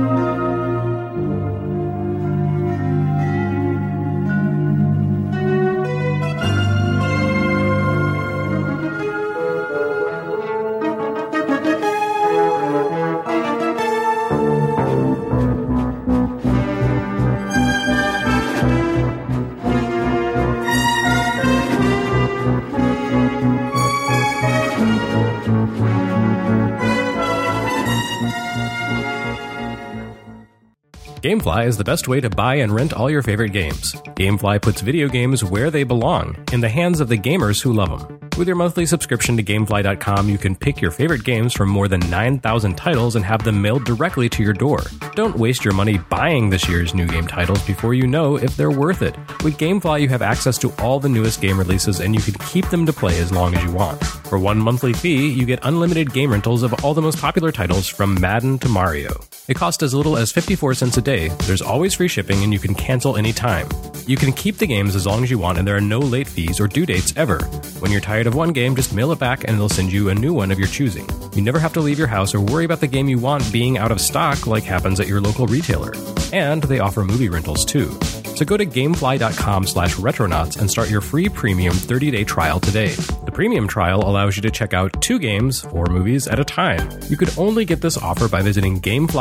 GameFly is the best way to buy and rent all your favorite games. GameFly puts video games where they belong, in the hands of the gamers who love them. With your monthly subscription to GameFly.com, you can pick your favorite games from more than 9,000 titles and have them mailed directly to your door. Don't waste your money buying this year's new game titles before you know if they're worth it. With GameFly, you have access to all the newest game releases and you can keep them to play as long as you want. For one monthly fee, you get unlimited game rentals of all the most popular titles from Madden to Mario. It costs as little as 54 cents a day. There's always free shipping and you can cancel anytime. You can keep the games as long as you want and there are no late fees or due dates ever. When you're tired of one game, just mail it back and they'll send you a new one of your choosing. You never have to leave your house or worry about the game you want being out of stock like happens at your local retailer. And they offer movie rentals too. So go to gamefly.com/retronauts and start your free premium 30-day trial today. The premium trial allows you to check out 2 games or movies at a time. You could only get this offer by visiting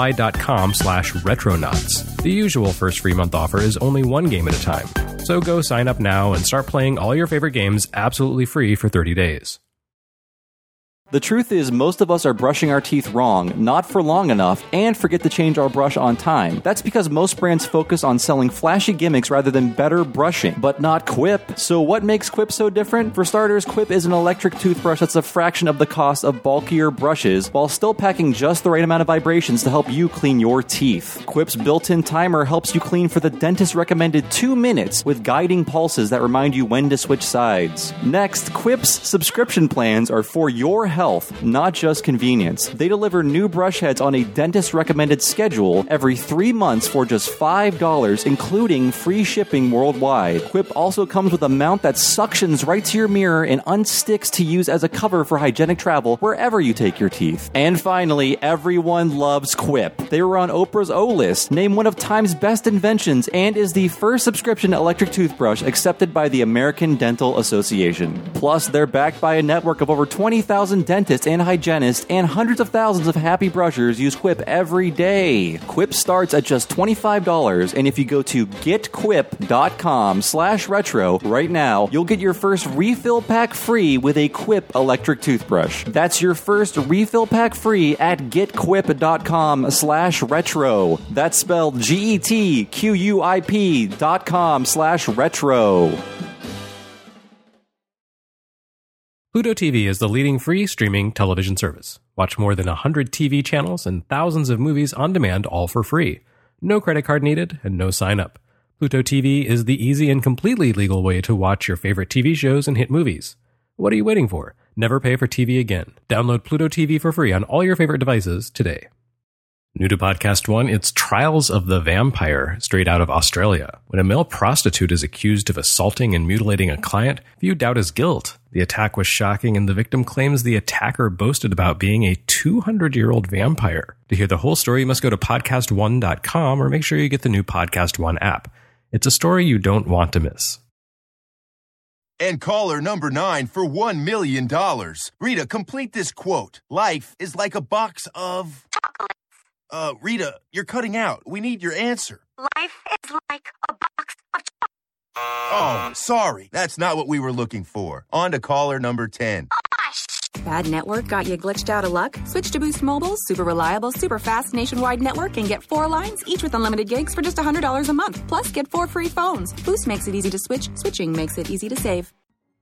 gamefly.com/retronauts. The usual first free month offer is only 1 game at a time. So go sign up now and start playing all your favorite games absolutely free for 30 days.
The truth is, most of us are brushing our teeth wrong, not for long enough, and forget to change our brush on time. That's because most brands focus on selling flashy gimmicks rather than better brushing, but not Quip. So what makes Quip so different? For starters, Quip is an electric toothbrush that's a fraction of the cost of bulkier brushes, while still packing just the right amount of vibrations to help you clean your teeth. Quip's built-in timer helps you clean for the dentist-recommended 2 minutes with guiding pulses that remind you when to switch sides. Next, Quip's subscription plans are for your health, not just convenience. They deliver new brush heads on a dentist-recommended schedule every 3 months for just $5, including free shipping worldwide. Quip also comes with a mount that suctions right to your mirror and unsticks to use as a cover for hygienic travel wherever you take your teeth. And finally, everyone loves Quip. They were on Oprah's O List, named one of Time's best inventions, and is the first subscription electric toothbrush accepted by the American Dental Association. Plus, they're backed by a network of over 20,000 dentists and hygienists, and hundreds of thousands of happy brushers use Quip every day. Quip starts at just $25, and if you go to getquip.com/retro right now, you'll get your first refill pack free with a Quip electric toothbrush. That's your first refill pack free at getquip.com/retro. That's spelled GETQUIP.com/retro.
Pluto TV is the leading free streaming television service. Watch more than 100 TV channels and thousands of movies on demand, all for free. No credit card needed and no sign up. Pluto TV is the easy and completely legal way to watch your favorite TV shows and hit movies. What are you waiting for? Never pay for TV again. Download Pluto TV for free on all your favorite devices today. New to Podcast One, it's Trials of the Vampire, straight out of Australia. When a male prostitute is accused of assaulting and mutilating a client, few doubt his guilt. The attack was shocking, and the victim claims the attacker boasted about being a 200-year-old vampire. To hear the whole story, you must go to podcastone.com or make sure you get the new Podcast One app. It's a story you don't want to miss.
And caller number 9 for $1 million. Rita, complete this quote. Life is like a box of... chocolates. Rita, you're cutting out. We need your answer.
Life is like a box of chocolates.
Oh, sorry. That's not what we were looking for. On to caller number 10.
Gosh.
Bad network got you glitched out of luck? Switch to Boost Mobile's super reliable, super fast nationwide network and get 4 lines, each with unlimited gigs for just $100 a month. Plus, get 4 free phones. Boost makes it easy to switch. Switching makes it easy to save.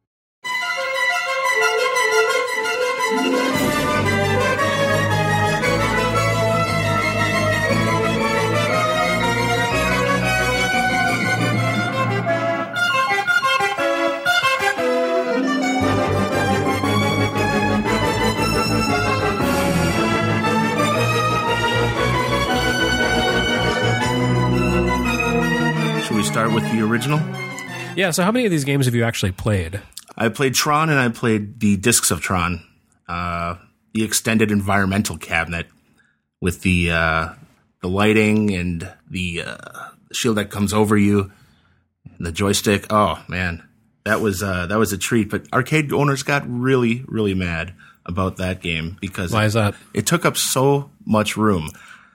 Should we start with the original?
Yeah, so how many of these games have you actually played?
I played Tron, and I played the Discs of Tron, the extended environmental cabinet with the lighting and the shield that comes over you, and the joystick. Oh man, that was a treat. But arcade owners got really, really mad about that game because
Why is that?
It took up so much room.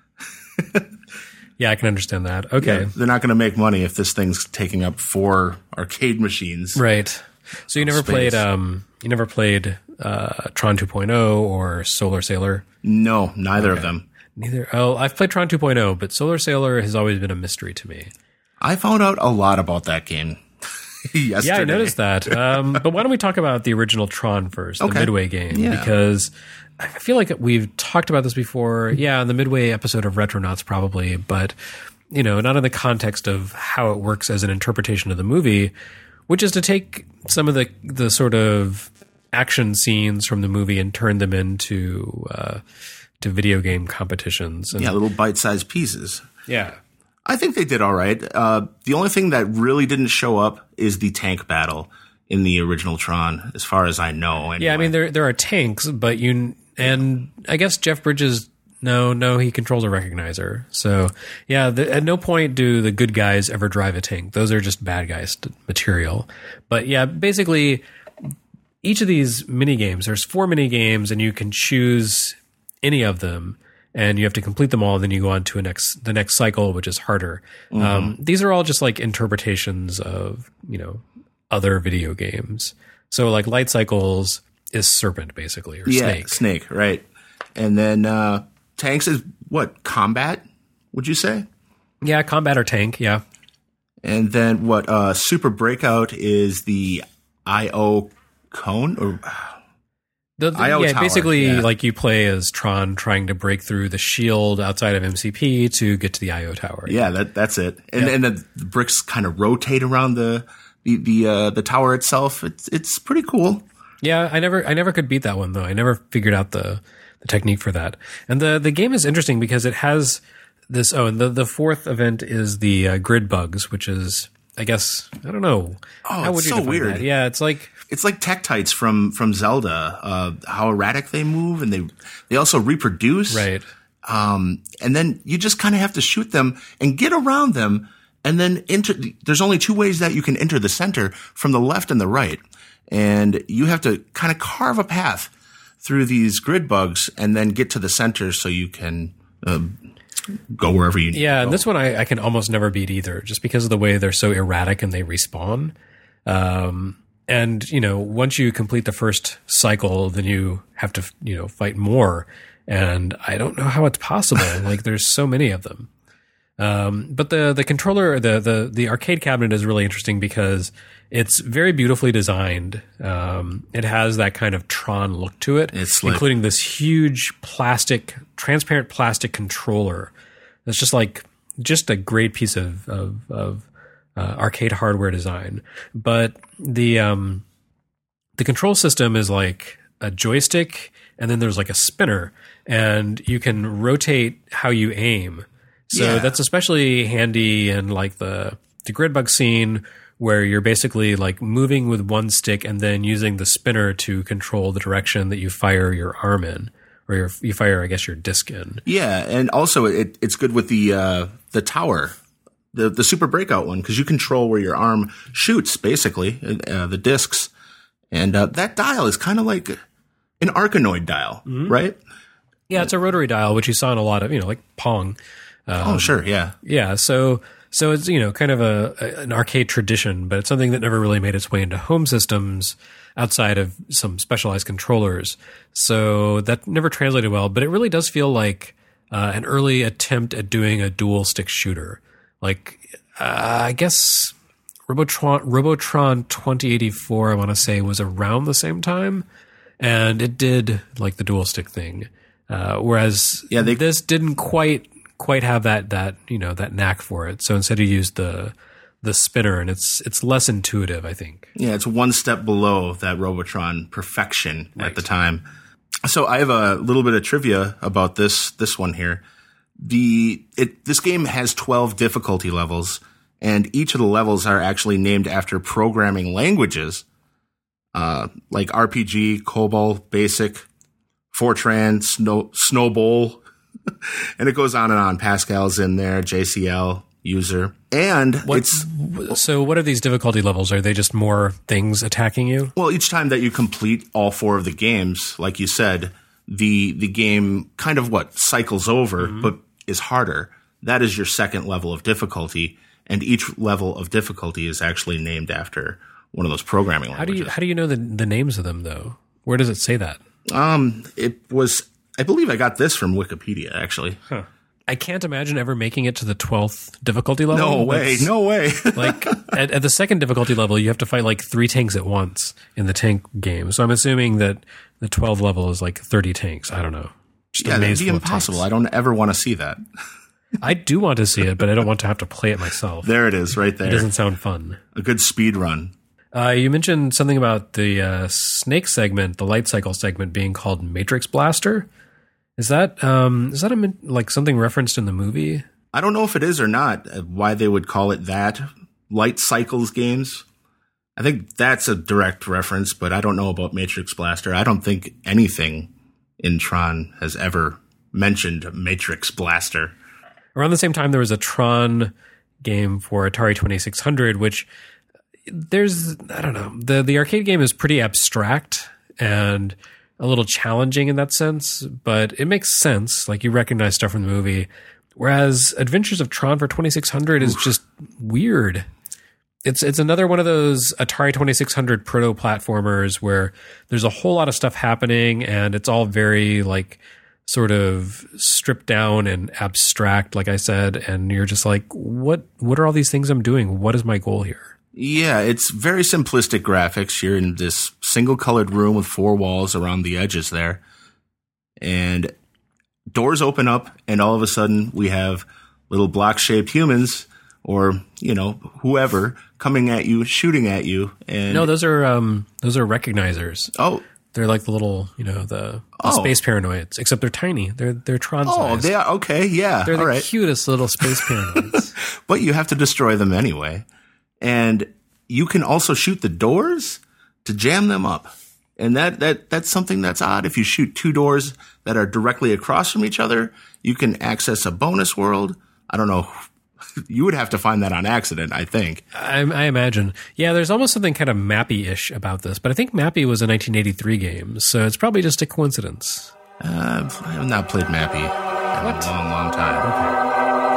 Yeah, I can understand that. Okay.
Yeah, they're not going to make money if this thing's taking up 4 arcade machines.
Right. So you never
Space.
played Tron 2.0 or Solar Sailor?
No, neither of them.
Neither. Oh, I've played Tron 2.0, but Solar Sailor has always been a mystery to me.
I found out a lot about that game yesterday.
Yeah, I noticed that. But why don't we talk about the original Tron first, the
Okay.
Midway game?
Yeah.
Because I feel like we've talked about this before. Yeah, in the Midway episode of Retronauts probably, but not in the context of how it works as an interpretation of the movie, which is to take some of the sort of action scenes from the movie and turn them into to video game competitions. And,
Yeah, little bite-sized pieces.
yeah.
I think they did all right. The only thing that really didn't show up is the tank battle in the original Tron, as far as I know. Anyway.
Yeah, I mean there are tanks, but and I guess Jeff Bridges. No, he controls a recognizer. So yeah, at no point do the good guys ever drive a tank. Those are just bad guys material. But yeah, basically each of these mini games, there's 4 mini games, and you can choose any of them, and you have to complete them all. And then you go on to the next cycle, which is harder. These are all just like interpretations of other video games. So like Light Cycles is Serpent basically, or Snake.
Snake, right. And then tanks is what? Combat, would you say?
Yeah, combat or tank, yeah.
And then what? Super Breakout is the IO cone? Or IO tower,
basically
yeah.
like you play as Tron trying to break through the shield outside of MCP to get to the IO tower.
Yeah, that's it. And and the bricks kind of rotate around the tower itself. It's pretty cool.
Yeah, I never could beat that one though. I never figured out the technique for that. And the game is interesting because it has this. Oh, and the 4th event is the grid bugs, which is, I guess, I don't know.
Oh, it's so
define
weird.
that? Yeah, it's like
Tektites from Zelda. How erratic they move, and they also reproduce.
right.
And then you just kind of have to shoot them and get around them, and then there's only 2 ways that you can enter the center, from the left and the right. And you have to kind of carve a path through these grid bugs and then get to the center so you can go wherever you need
Yeah,
to go.
and this one I can almost never beat either, just because of the way they're so erratic and they respawn. And once you complete the first cycle, then you have to fight more. And I don't know how it's possible. Like there's so many of them. But the controller, the arcade cabinet is really interesting because it's very beautifully designed. It has that kind of Tron look to it,
It's slick.
including this huge transparent plastic controller. It's just a great piece of arcade hardware design. But the control system is like a joystick, and then there's like a spinner, and you can rotate how you aim. So
Yeah.
that's especially handy in like the grid bug scene, where you're basically like moving with one stick and then using the spinner to control the direction that you fire your arm in, or you fire, I guess, your disc in.
Yeah, and also it's good with the tower, the Super Breakout one, because you control where your arm shoots, basically, the discs. And that dial is kind of like an Arkanoid dial, right?
Yeah, it's a rotary dial, which you saw in a lot of, like Pong.
Oh, sure, yeah.
Yeah, so So it's, kind of an arcade tradition, but it's something that never really made its way into home systems outside of some specialized controllers. So that never translated well, but it really does feel like an early attempt at doing a dual stick shooter. Like, I guess Robotron 2084, I want to say, was around the same time, and it did like the dual stick thing. Whereas this didn't quite have that knack for it. So instead, you used the spinner, and it's less intuitive, I think.
Yeah, it's one step below that Robotron perfection at the time. So I have a little bit of trivia about this one here. This game has 12 difficulty levels, and each of the levels are actually named after programming languages, like RPG, COBOL, BASIC, Fortran, Snowball, and it goes on and on. Pascal's in there, JCL, User, and
So what are these difficulty levels? Are they just more things attacking you?
Well, each time that you complete all 4 of the games, like you said, the game kind of cycles over, but is harder. That is your second level of difficulty, and each level of difficulty is actually named after one of those programming languages.
How do you know the names of them, though? Where does it say that?
I believe I got this from Wikipedia, actually.
Huh. I can't imagine ever making it to the 12th difficulty level.
No way.
Like at the second difficulty level, you have to fight like 3 tanks at once in the tank game. So I'm assuming that the 12 level is like 30 tanks. I don't know.
That'd be impossible. I don't ever want to see that.
I do want to see it, but I don't want to have to play it myself.
There it is, right there.
It doesn't sound fun.
A good speed run.
You mentioned something about the Snake segment, the light cycle segment, being called Matrix Blaster. Is that like something referenced in the movie?
I don't know if it is or not. Why they would call it that. Light Cycles games. I think that's a direct reference, but I don't know about Matrix Blaster. I don't think anything in Tron has ever mentioned Matrix Blaster.
Around the same time, there was a Tron game for Atari 2600, which I don't know. The arcade game is pretty abstract and a little challenging in that sense, but it makes sense. Like, you recognize stuff from the movie. Whereas Adventures of Tron for 2600 is just weird. It's another one of those Atari 2600 proto-platformers where there's a whole lot of stuff happening, and it's all very, like, sort of stripped down and abstract, like I said, and you're just like, what are all these things I'm doing? What is my goal here?
Yeah, it's very simplistic graphics. You're in this single-colored room with 4 walls around the edges there. And doors open up, and all of a sudden we have little block-shaped humans or, whoever coming at you, shooting at you. And
no, those are recognizers.
Oh.
They're like the little, the space paranoids, except they're tiny. They're Tron size.
Oh, they are? Okay, yeah.
They're
all
the
right.
cutest little space paranoids.
But you have to destroy them anyway. And you can also shoot the doors to jam them up. And that's something that's odd. If you shoot 2 doors that are directly across from each other, you can access a bonus world. I don't know. You would have to find that on accident, I think.
I imagine. Yeah, there's almost something kind of Mappy-ish about this. But I think Mappy was a 1983 game, so it's probably just a coincidence.
I have not played Mappy in a long, long time.
Okay.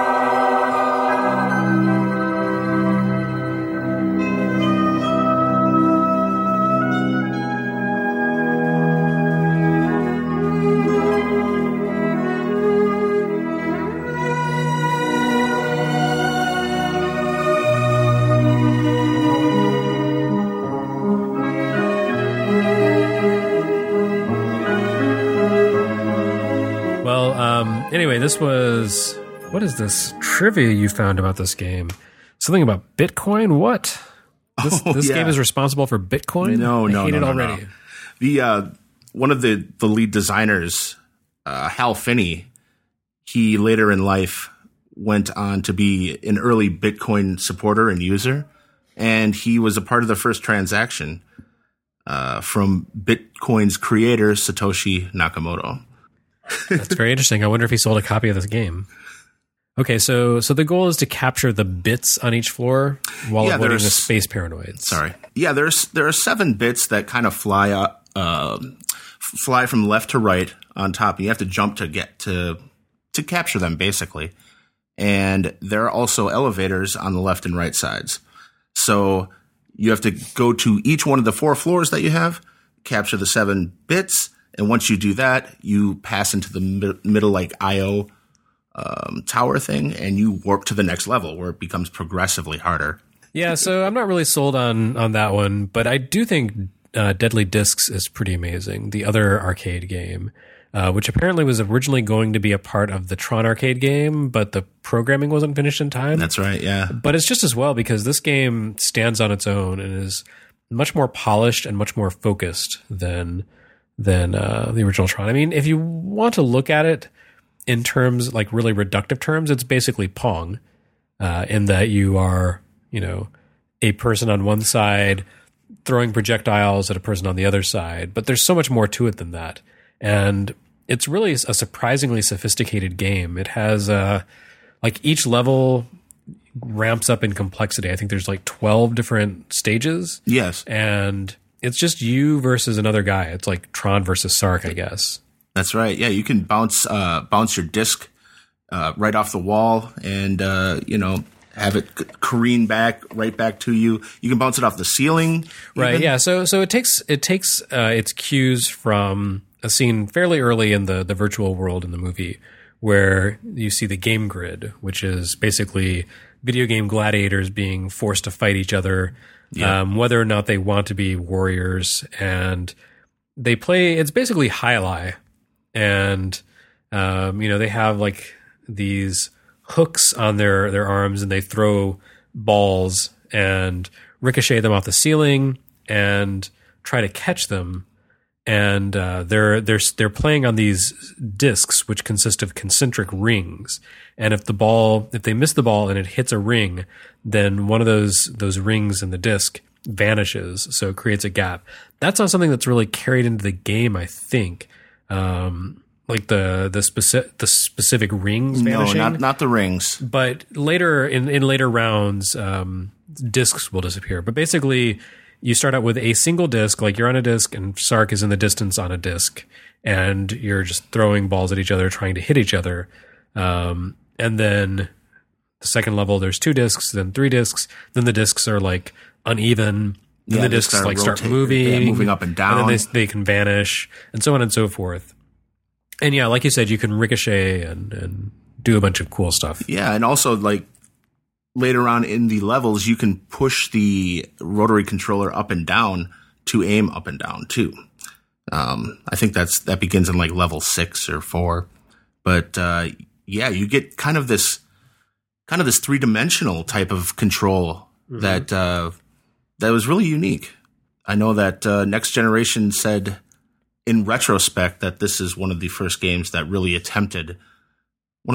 Anyway, what is this trivia you found about this game? Something about Bitcoin? What? This game is responsible for Bitcoin? I hate it already.
No. One of the lead designers, Hal Finney, he later in life went on to be an early Bitcoin supporter and user, and he was a part of the first transaction from Bitcoin's creator, Satoshi Nakamoto.
That's very interesting. I wonder if he sold a copy of this game. Okay, so the goal is to capture the bits on each floor while avoiding the space paranoids.
Sorry. Yeah, there are 7 bits that kind of fly from left to right on top. You have to jump to get to capture them, basically. and there are also elevators on the left and right sides. So you have to go to each one of the 4 floors that you have, capture the 7 bits, and once you do that, you pass into the middle like IO tower thing, and you warp to the next level where it becomes progressively harder.
Yeah, so I'm not really sold on that one, but I do think Deadly Discs is pretty amazing. The other arcade game, which apparently was originally going to be a part of the Tron arcade game, but the programming wasn't finished in time.
That's right, yeah.
But it's just as well because this game stands on its own and is much more polished and much more focused than the original Tron. I mean, if you want to look at it in terms, like really reductive terms, it's basically Pong, in that you are, a person on one side throwing projectiles at a person on the other side. But there's so much more to it than that. And it's really a surprisingly sophisticated game. It has, each level ramps up in complexity. I think there's 12 different stages.
Yes.
And it's just you versus another guy. It's like Tron versus Sark, I guess.
That's right. Yeah, you can bounce your disc right off the wall and, have it careen right back to you. You can bounce it off the ceiling.
Right,
even.
yeah. So it takes its cues from a scene fairly early in the virtual world in the movie where you see the game grid, which is basically video game gladiators being forced to fight each other, whether or not they want to be warriors. And they play, it's basically Jai-Alai. And, they have these hooks on their arms and they throw balls and ricochet them off the ceiling and try to catch them. And they're playing on these discs, which consist of concentric rings. And if they miss the ball and it hits a ring, then one of those rings in the disc vanishes. So it creates a gap. That's not something that's really carried into the game, I think. The specific rings vanishing.
No, not the rings.
But later in later rounds, discs will disappear. But basically, you start out with a single disc, like you're on a disc, and Sark is in the distance on a disc, and you're just throwing balls at each other, trying to hit each other. And then the second level, there's 2 discs, then 3 discs, then the discs are uneven. Then the discs start moving
up and down,
and then they can vanish, and so on and so forth. And yeah, like you said, you can ricochet and do a bunch of cool stuff.
Yeah, and also later on in the levels, you can push the rotary controller up and down to aim up and down too. I think that begins in level 6 or 4. But you get kind of this 3-dimensional type of control that was really unique. I know that Next Generation said in retrospect that this is one of the first games that really attempted the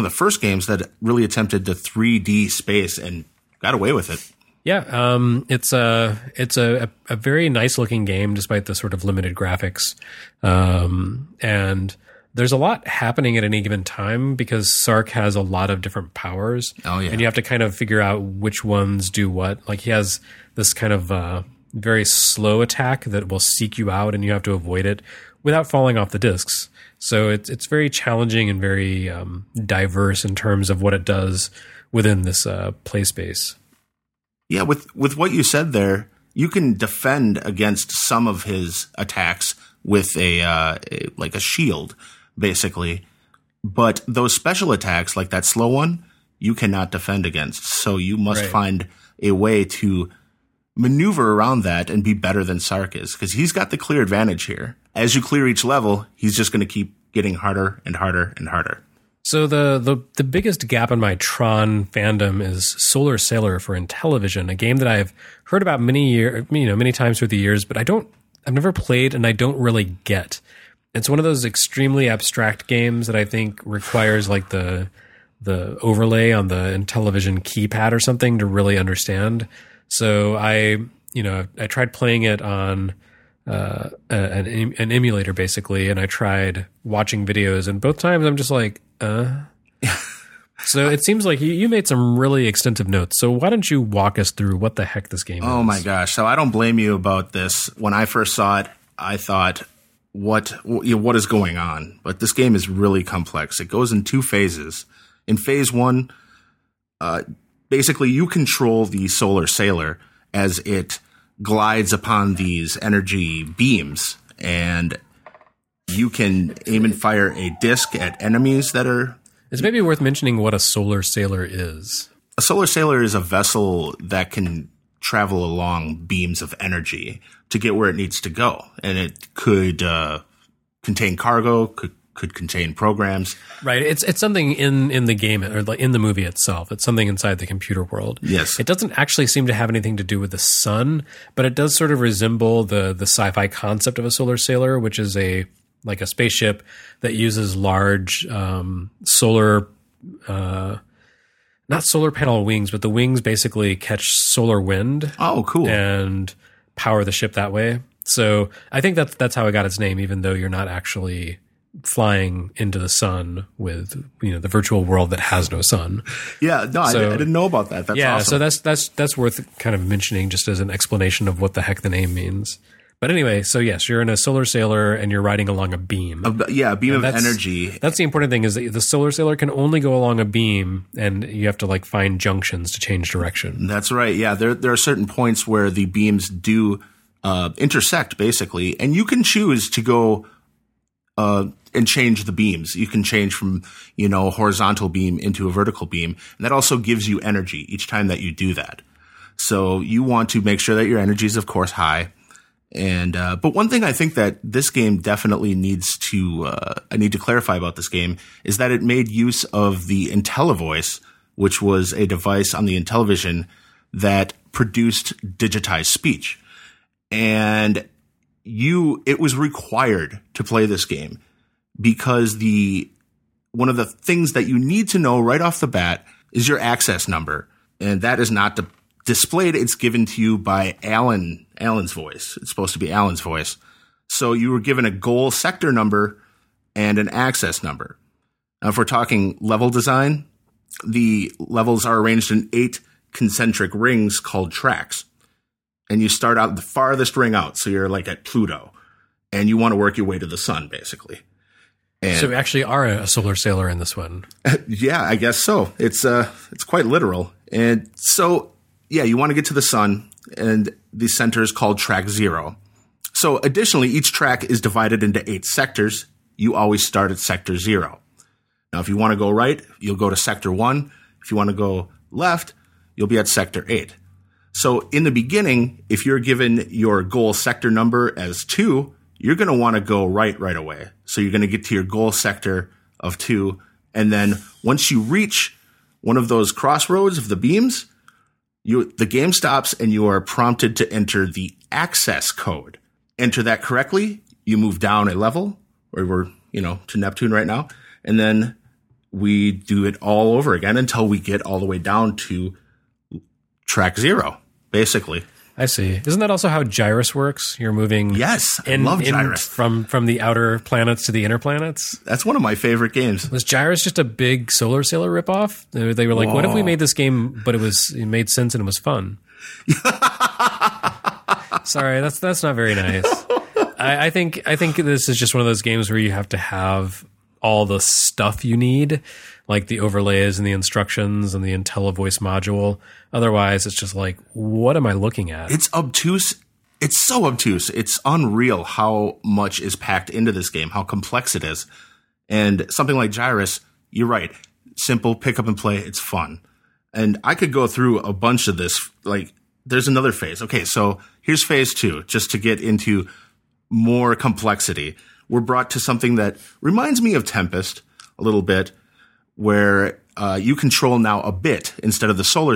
3D space and got away with it.
Yeah, it's a very nice looking game despite the sort of limited graphics, and there's a lot happening at any given time because Sark has a lot of different powers.
Oh yeah,
and you have to kind of figure out which ones do what. He has this kind of very slow attack that will seek you out, and you have to avoid it without falling off the discs. So it's very challenging and very diverse in terms of what it does within this play space.
Yeah, with what you said there, you can defend against some of his attacks with a shield, basically. But those special attacks, like that slow one, you cannot defend against. So you must find a way to maneuver around that and be better than Sark is, because he's got the clear advantage here. As you clear each level, he's just going to keep getting harder and harder and harder.
So the biggest gap in my Tron fandom is Solar Sailor for Intellivision, a game that I've heard about many times through the years, but I've never played and I don't really get. It's one of those extremely abstract games that I think requires the overlay on the Intellivision keypad or something to really understand. So I tried playing it on an emulator basically, and I tried watching videos, and both times I'm just So it seems like you made some really extensive notes. So why don't you walk us through what the heck this game is?
Oh my gosh. So I don't blame you about this. When I first saw it, I thought, what is going on? But this game is really complex. It goes in 2 phases. In phase 1, basically you control the solar sailor as it glides upon these energy beams, and you can aim and fire a disc at enemies that are...
It's maybe worth mentioning what a solar sailor is.
A solar sailor is a vessel that can travel along beams of energy to get where it needs to go. And it could contain cargo, could contain programs.
Right. It's something in the game or in the movie itself. It's something inside the computer world.
Yes.
It doesn't actually seem to have anything to do with the sun, but it does sort of resemble the sci-fi concept of a solar sailor, which is a spaceship that uses large solar not solar panel wings, but the wings basically catch solar wind.
Oh, cool.
And power the ship that way. So I think that's how it got its name, even though you're not actually flying into the sun with, the virtual world that has no sun.
Yeah, no, I didn't know about that. That's awesome.
So that's worth kind of mentioning just as an explanation of what the heck the name means. But anyway, so yes, you're in a solar sailor and you're riding along a beam.
A beam of energy.
That's the important thing, is that the solar sailor can only go along a beam, and you have to find junctions to change direction.
That's right. Yeah, there are certain points where the beams do intersect, basically, and you can choose to go and change the beams. You can change from a horizontal beam into a vertical beam, and that also gives you energy each time that you do that. So you want to make sure that your energy is, of course, high. And but one thing I think that this game definitely needs to I need to clarify about this game is that it made use of the IntelliVoice, which was a device on the Intellivision that produced digitized speech. And it was required to play this game because one of the things that you need to know right off the bat is your access number, and that is not displayed. It's given to you by Alan's voice. It's supposed to be Alan's voice. So you were given a goal sector number and an access number. Now, if we're talking level design, the levels are arranged in 8 concentric rings called tracks. And you start out the farthest ring out. So you're at Pluto, and you want to work your way to the sun, basically. And
so we actually are a solar sailor in this one.
Yeah, I guess so. It's quite literal. And so, yeah, you want to get to the sun, and the center is called track 0. So additionally, each track is divided into 8 sectors. You always start at sector 0. Now, if you want to go right, you'll go to sector 1. If you want to go left, you'll be at sector 8. So in the beginning, if you're given your goal sector number as 2, you're going to want to go right away. So you're going to get to your goal sector of 2. And then once you reach one of those crossroads of the beams, the game stops and you are prompted to enter the access code. Enter that correctly, you move down a level, or we're, to Neptune right now. And then we do it all over again until we get all the way down to track 0, basically.
I see. Isn't that also how Gyrus works? You're moving.
Yes, I love Gyrus.
From the outer planets to the inner planets.
That's one of my favorite games.
Was Gyrus just a big solar sailor ripoff? They were like, Whoa. What if we made this game, but it made sense and it was fun? Sorry, that's not very nice. I think this is just one of those games where you have to have all the stuff you need, like the overlays and the instructions and the IntelliVoice module. Otherwise, it's just what am I looking at?
It's obtuse. It's so obtuse. It's unreal how much is packed into this game, how complex it is. And something like Gyrus, you're right. Simple, pick up and play. It's fun. And I could go through a bunch of this. There's another phase. Okay, so here's phase 2, just to get into more complexity. We're brought to something that reminds me of Tempest a little bit, where you control now a bit instead of the solar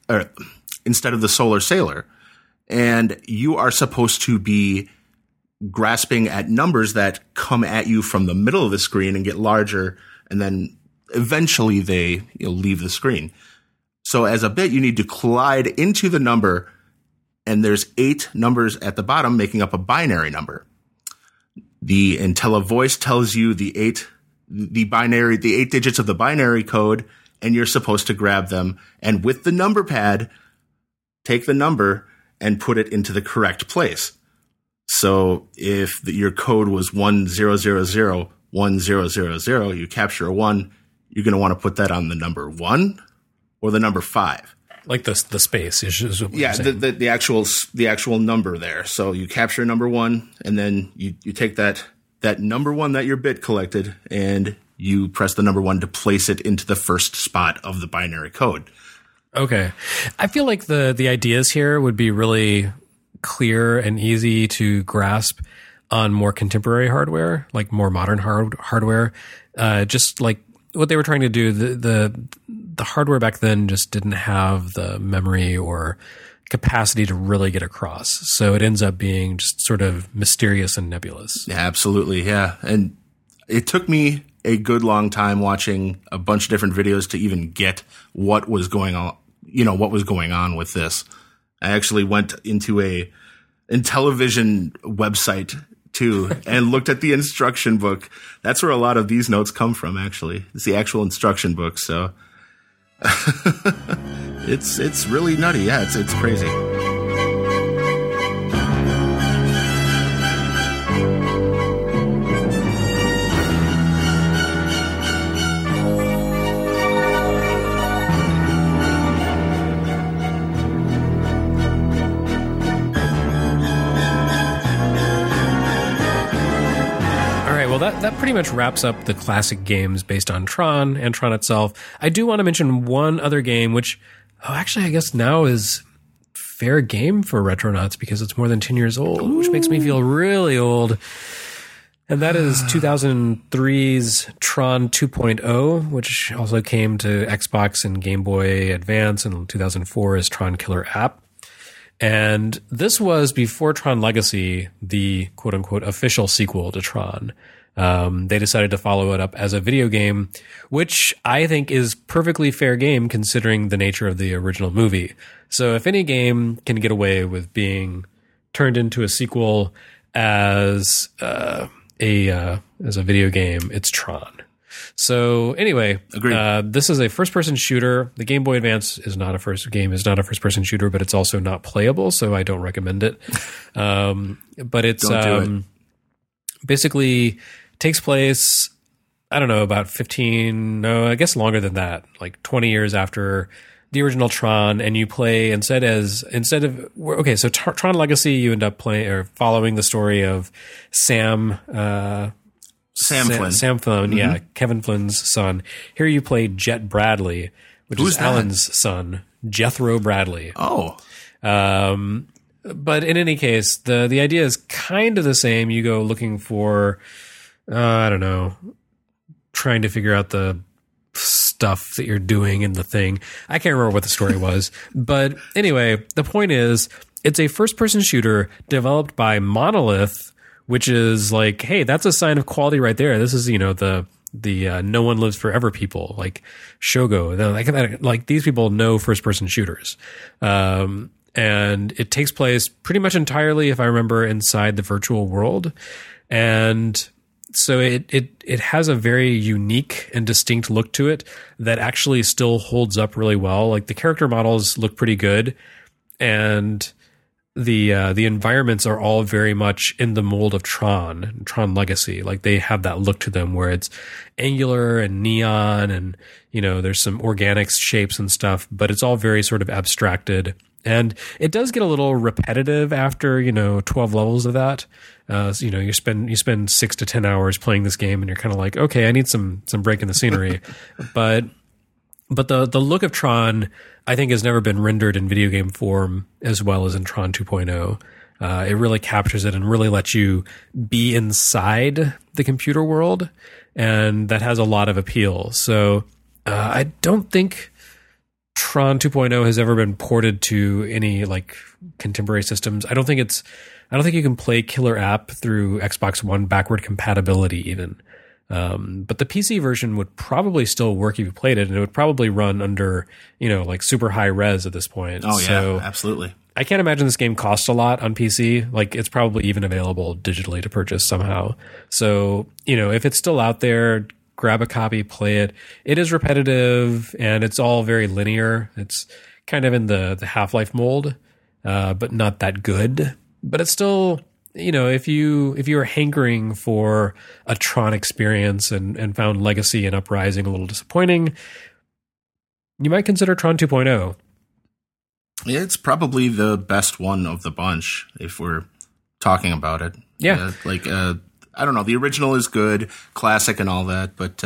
sailor, and you are supposed to be grasping at numbers that come at you from the middle of the screen and get larger, and then eventually they leave the screen. So as a bit, you need to collide into the number, and there's 8 numbers at the bottom making up a binary number. The IntelliVoice tells you the 8 digits of the binary code, and you're supposed to grab them. And with the number pad, take the number and put it into the correct place. So if your code was 10001000, you capture a 1, you're going to want to put that on the number 1 or the number 5.
Like the space is what
Yeah,
you're saying.
the actual number there. So you capture number 1, and then you take that number 1 that your bit collected, and you press the number 1 to place it into the first spot of the binary code.
Okay. I feel like the ideas here would be really clear and easy to grasp on more contemporary hardware, like more modern hardware. Just like what they were trying to do, the hardware back then just didn't have the memory or capacity to really get across. So it ends up being just sort of mysterious and nebulous.
Yeah, absolutely. Yeah. And it took me a good long time watching a bunch of different videos to even get what was going on, what was going on with this. I actually went into a Intellivision website too and looked at the instruction book. That's where a lot of these notes come from, actually. It's the actual instruction book. So it's really nutty. Yeah, it's crazy.
Well, that pretty much wraps up the classic games based on Tron and Tron itself. I do want to mention one other game, which, actually, I guess now is fair game for Retronauts because it's more than 10 years old, which makes me feel really old. And that is 2003's Tron 2.0, which also came to Xbox and Game Boy Advance, and in 2004 is Tron Killer App. And this was before Tron Legacy, the quote-unquote official sequel to Tron. They decided to follow it up as a video game, which I think is perfectly fair game considering the nature of the original movie. So if any game can get away with being turned into a sequel as a video game, it's Tron. So anyway, this is a first-person shooter. The Game Boy Advance is not a first-person shooter, but it's also not playable, so I don't recommend it. But it's basically takes place, I don't know, about 15, no, I guess longer than that, like 20 years after the original Tron, and you play so Tron Legacy, you end up playing or following the story of Sam Flynn,
Mm-hmm.
Kevin Flynn's son. Here you play Jet Bradley, which
Who's
is
that?
Alan's son, Jethro Bradley.
Oh.
But in any case, the idea is kind of the same. You go looking for, I don't know, trying to figure out the stuff that you're doing in the thing. I can't remember what the story was. But anyway, the point is, it's a first-person shooter developed by Monolith, which is like, hey, that's a sign of quality right there. This is, the No One Lives Forever people, like Shogo. Like these people know first-person shooters. And it takes place pretty much entirely, if I remember, inside the virtual world. And so it has a very unique and distinct look to it that actually still holds up really well. Like the character models look pretty good, and the environments are all very much in the mold of Tron Legacy. Like they have that look to them where it's angular and neon, and there's some organics shapes and stuff, but it's all very sort of abstracted. And it does get a little repetitive after 12 levels of that. So, you spend 6 to 10 hours playing this game, and you're kind of like, okay, I need some break in the scenery. But the look of Tron, I think, has never been rendered in video game form as well as in Tron 2.0. It really captures it and really lets you be inside the computer world, and that has a lot of appeal. So I don't think Tron 2.0 has ever been ported to any like contemporary systems. I don't think you can play Killer App through Xbox One backward compatibility even. But the PC version would probably still work if you played it, and it would probably run under, like super high res at this point.
Oh, yeah,
so
absolutely.
I can't imagine this game costs a lot on PC. Like it's probably even available digitally to purchase somehow. So, if it's still out there, grab a copy, play it. It is repetitive and it's all very linear. It's kind of in the Half-Life mold, but not that good. But it's still, if you are hankering for a Tron experience and found Legacy and Uprising a little disappointing, You might consider Tron 2.0.
It's probably the best one of the bunch if we're talking about it.
Yeah.
I don't know. The original is good, classic and all that, but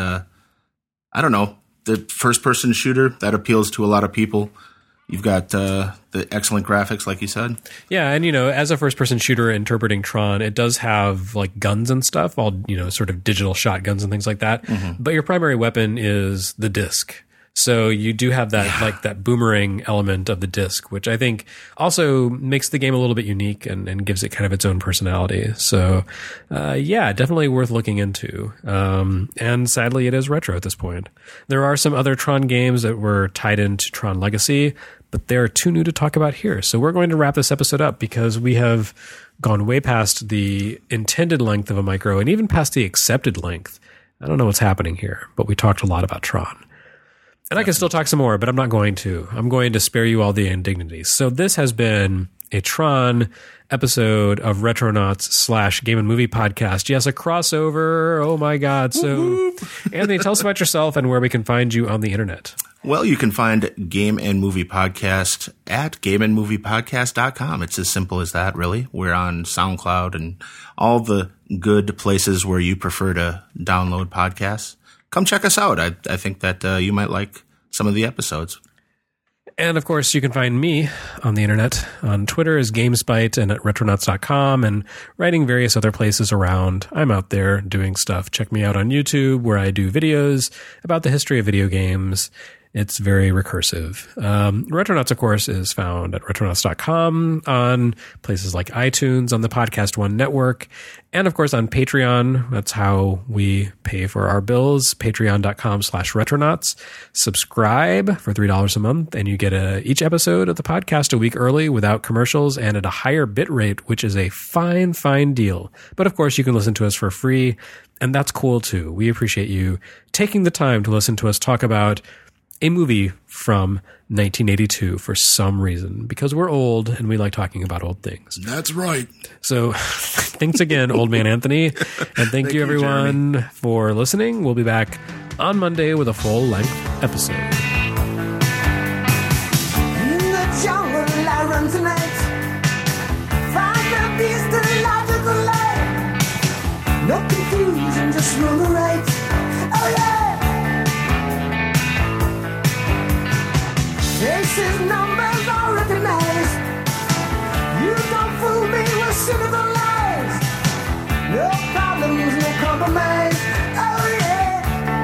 I don't know. The first-person shooter, that appeals to a lot of people. You've got the excellent graphics, like you said.
Yeah, and, as a first-person shooter interpreting Tron, it does have, guns and stuff, all, sort of digital shotguns and things like that. Mm-hmm. But your primary weapon is the disc. So you do have that, that boomerang element of the disc, which I think also makes the game a little bit unique and gives it kind of its own personality. So, definitely worth looking into. And sadly, it is retro at this point. There are some other Tron games that were tied into Tron Legacy, but they're too new to talk about here. So we're going to wrap this episode up because we have gone way past the intended length of a micro and even past the accepted length. I don't know what's happening here, but we talked a lot about Tron. And I can still talk some more, but I'm not going to. I'm going to spare you all the indignities. So this has been a Tron episode of Retronauts / Game and Movie Podcast. Yes, a crossover. Oh, my God. So, Anthony, tell us about yourself and where we can find you on the internet.
Well, you can find Game and Movie Podcast at gameandmoviepodcast.com. It's as simple as that, really. We're on SoundCloud and all the good places where you prefer to download podcasts. Come check us out. I think that you might like some of the episodes.
And, of course, you can find me on the internet. On Twitter as GameSpite and at Retronauts.com and writing various other places around. I'm out there doing stuff. Check me out on YouTube where I do videos about the history of video games. It's very recursive. Retronauts, of course, is found at Retronauts.com, on places like iTunes, on the Podcast One network, and, of course, on Patreon. That's how we pay for our bills, patreon.com/Retronauts. Subscribe for $3 a month, and you get each episode of the podcast a week early without commercials and at a higher bit rate, which is a fine, fine deal. But, of course, you can listen to us for free, and that's cool, too. We appreciate you taking the time to listen to us talk about a movie from 1982 for some reason, because we're old and we like talking about old things.
That's right.
So thanks again, Old Man Anthony. And thank you, everyone,
Jeremy,
for listening. We'll be back on Monday with a full-length episode.
In the jungle I run tonight. Find the beast and logical light. No confusion, just run the right. Oh yeah. Faces, numbers all recognized. You don't fool me with cynical lies. No problems, no compromise. Oh yeah.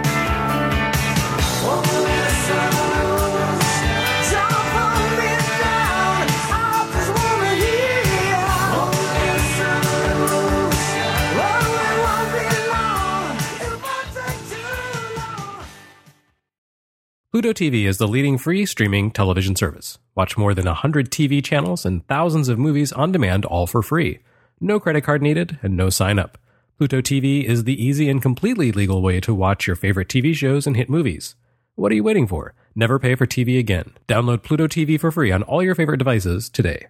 Oh listen, jump on me down. I just wanna hear. Oh listen, oh it won't be long. It won't take too long.
Pluto TV is the leading free streaming television service. Watch more than 100 TV channels and thousands of movies on demand, all for free. No credit card needed and no sign up. Pluto TV is the easy and completely legal way to watch your favorite TV shows and hit movies. What are you waiting for? Never pay for TV again. Download Pluto TV for free on all your favorite devices today.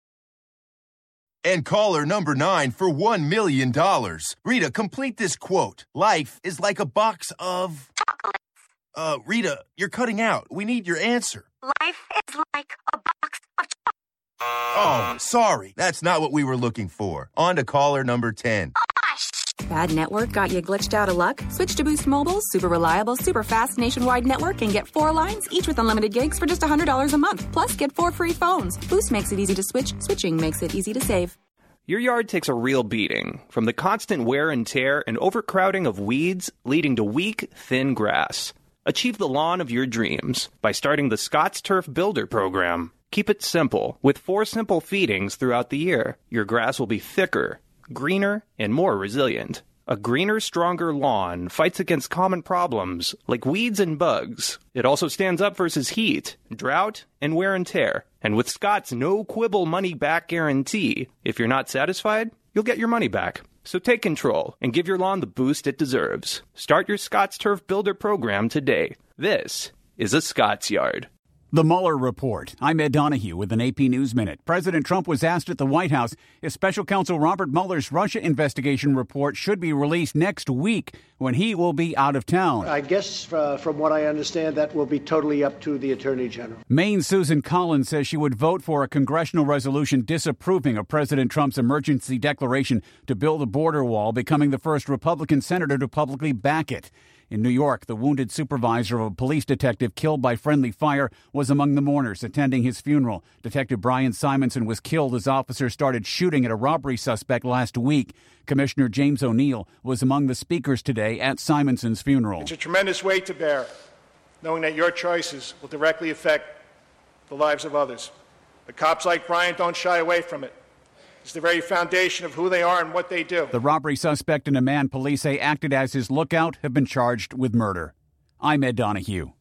And caller number 9 for $1 million. Rita, complete this quote. Life is like a box of...
Chocolates.
Rita, you're cutting out. We need your answer.
Life is like a box of chocolates.
Oh, sorry. That's not what we were looking for. On to caller number 10.
Bad network got you glitched out of luck? Switch to Boost Mobile's super reliable, super fast nationwide network and get 4 lines, each with unlimited gigs for just $100 a month. Plus, get 4 free phones. Boost makes it easy to switch. Switching makes it easy to save.
Your yard takes a real beating, from the constant wear and tear and overcrowding of weeds leading to weak, thin grass. Achieve the lawn of your dreams by starting the Scott's Turf Builder program. Keep it simple. With 4 simple feedings throughout the year, your grass will be thicker, greener, and more resilient. A greener, stronger lawn fights against common problems like weeds and bugs. It also stands up versus heat, drought, and wear and tear. And with Scott's no-quibble money-back guarantee, if you're not satisfied, you'll get your money back. So take control and give your lawn the boost it deserves. Start your Scott's Turf Builder program today. This is a Scott's Yard.
The Mueller Report. I'm Ed Donahue with an AP News Minute. President Trump was asked at the White House if Special Counsel Robert Mueller's Russia investigation report should be released next week when he will be out of town.
I guess from what I understand, that will be totally up to the Attorney General.
Maine's Susan Collins says she would vote for a congressional resolution disapproving of President Trump's emergency declaration to build a border wall, becoming the first Republican senator to publicly back it. In New York, the wounded supervisor of a police detective killed by friendly fire was among the mourners attending his funeral. Detective Brian Simonson was killed as officers started shooting at a robbery suspect last week. Commissioner James O'Neill was among the speakers today at Simonson's funeral.
It's a tremendous weight to bear, knowing that your choices will directly affect the lives of others. But cops like Brian don't shy away from it. It's the very foundation of who they are and what they do.
The robbery suspect and a man police say acted as his lookout have been charged with murder. I'm Ed Donahue.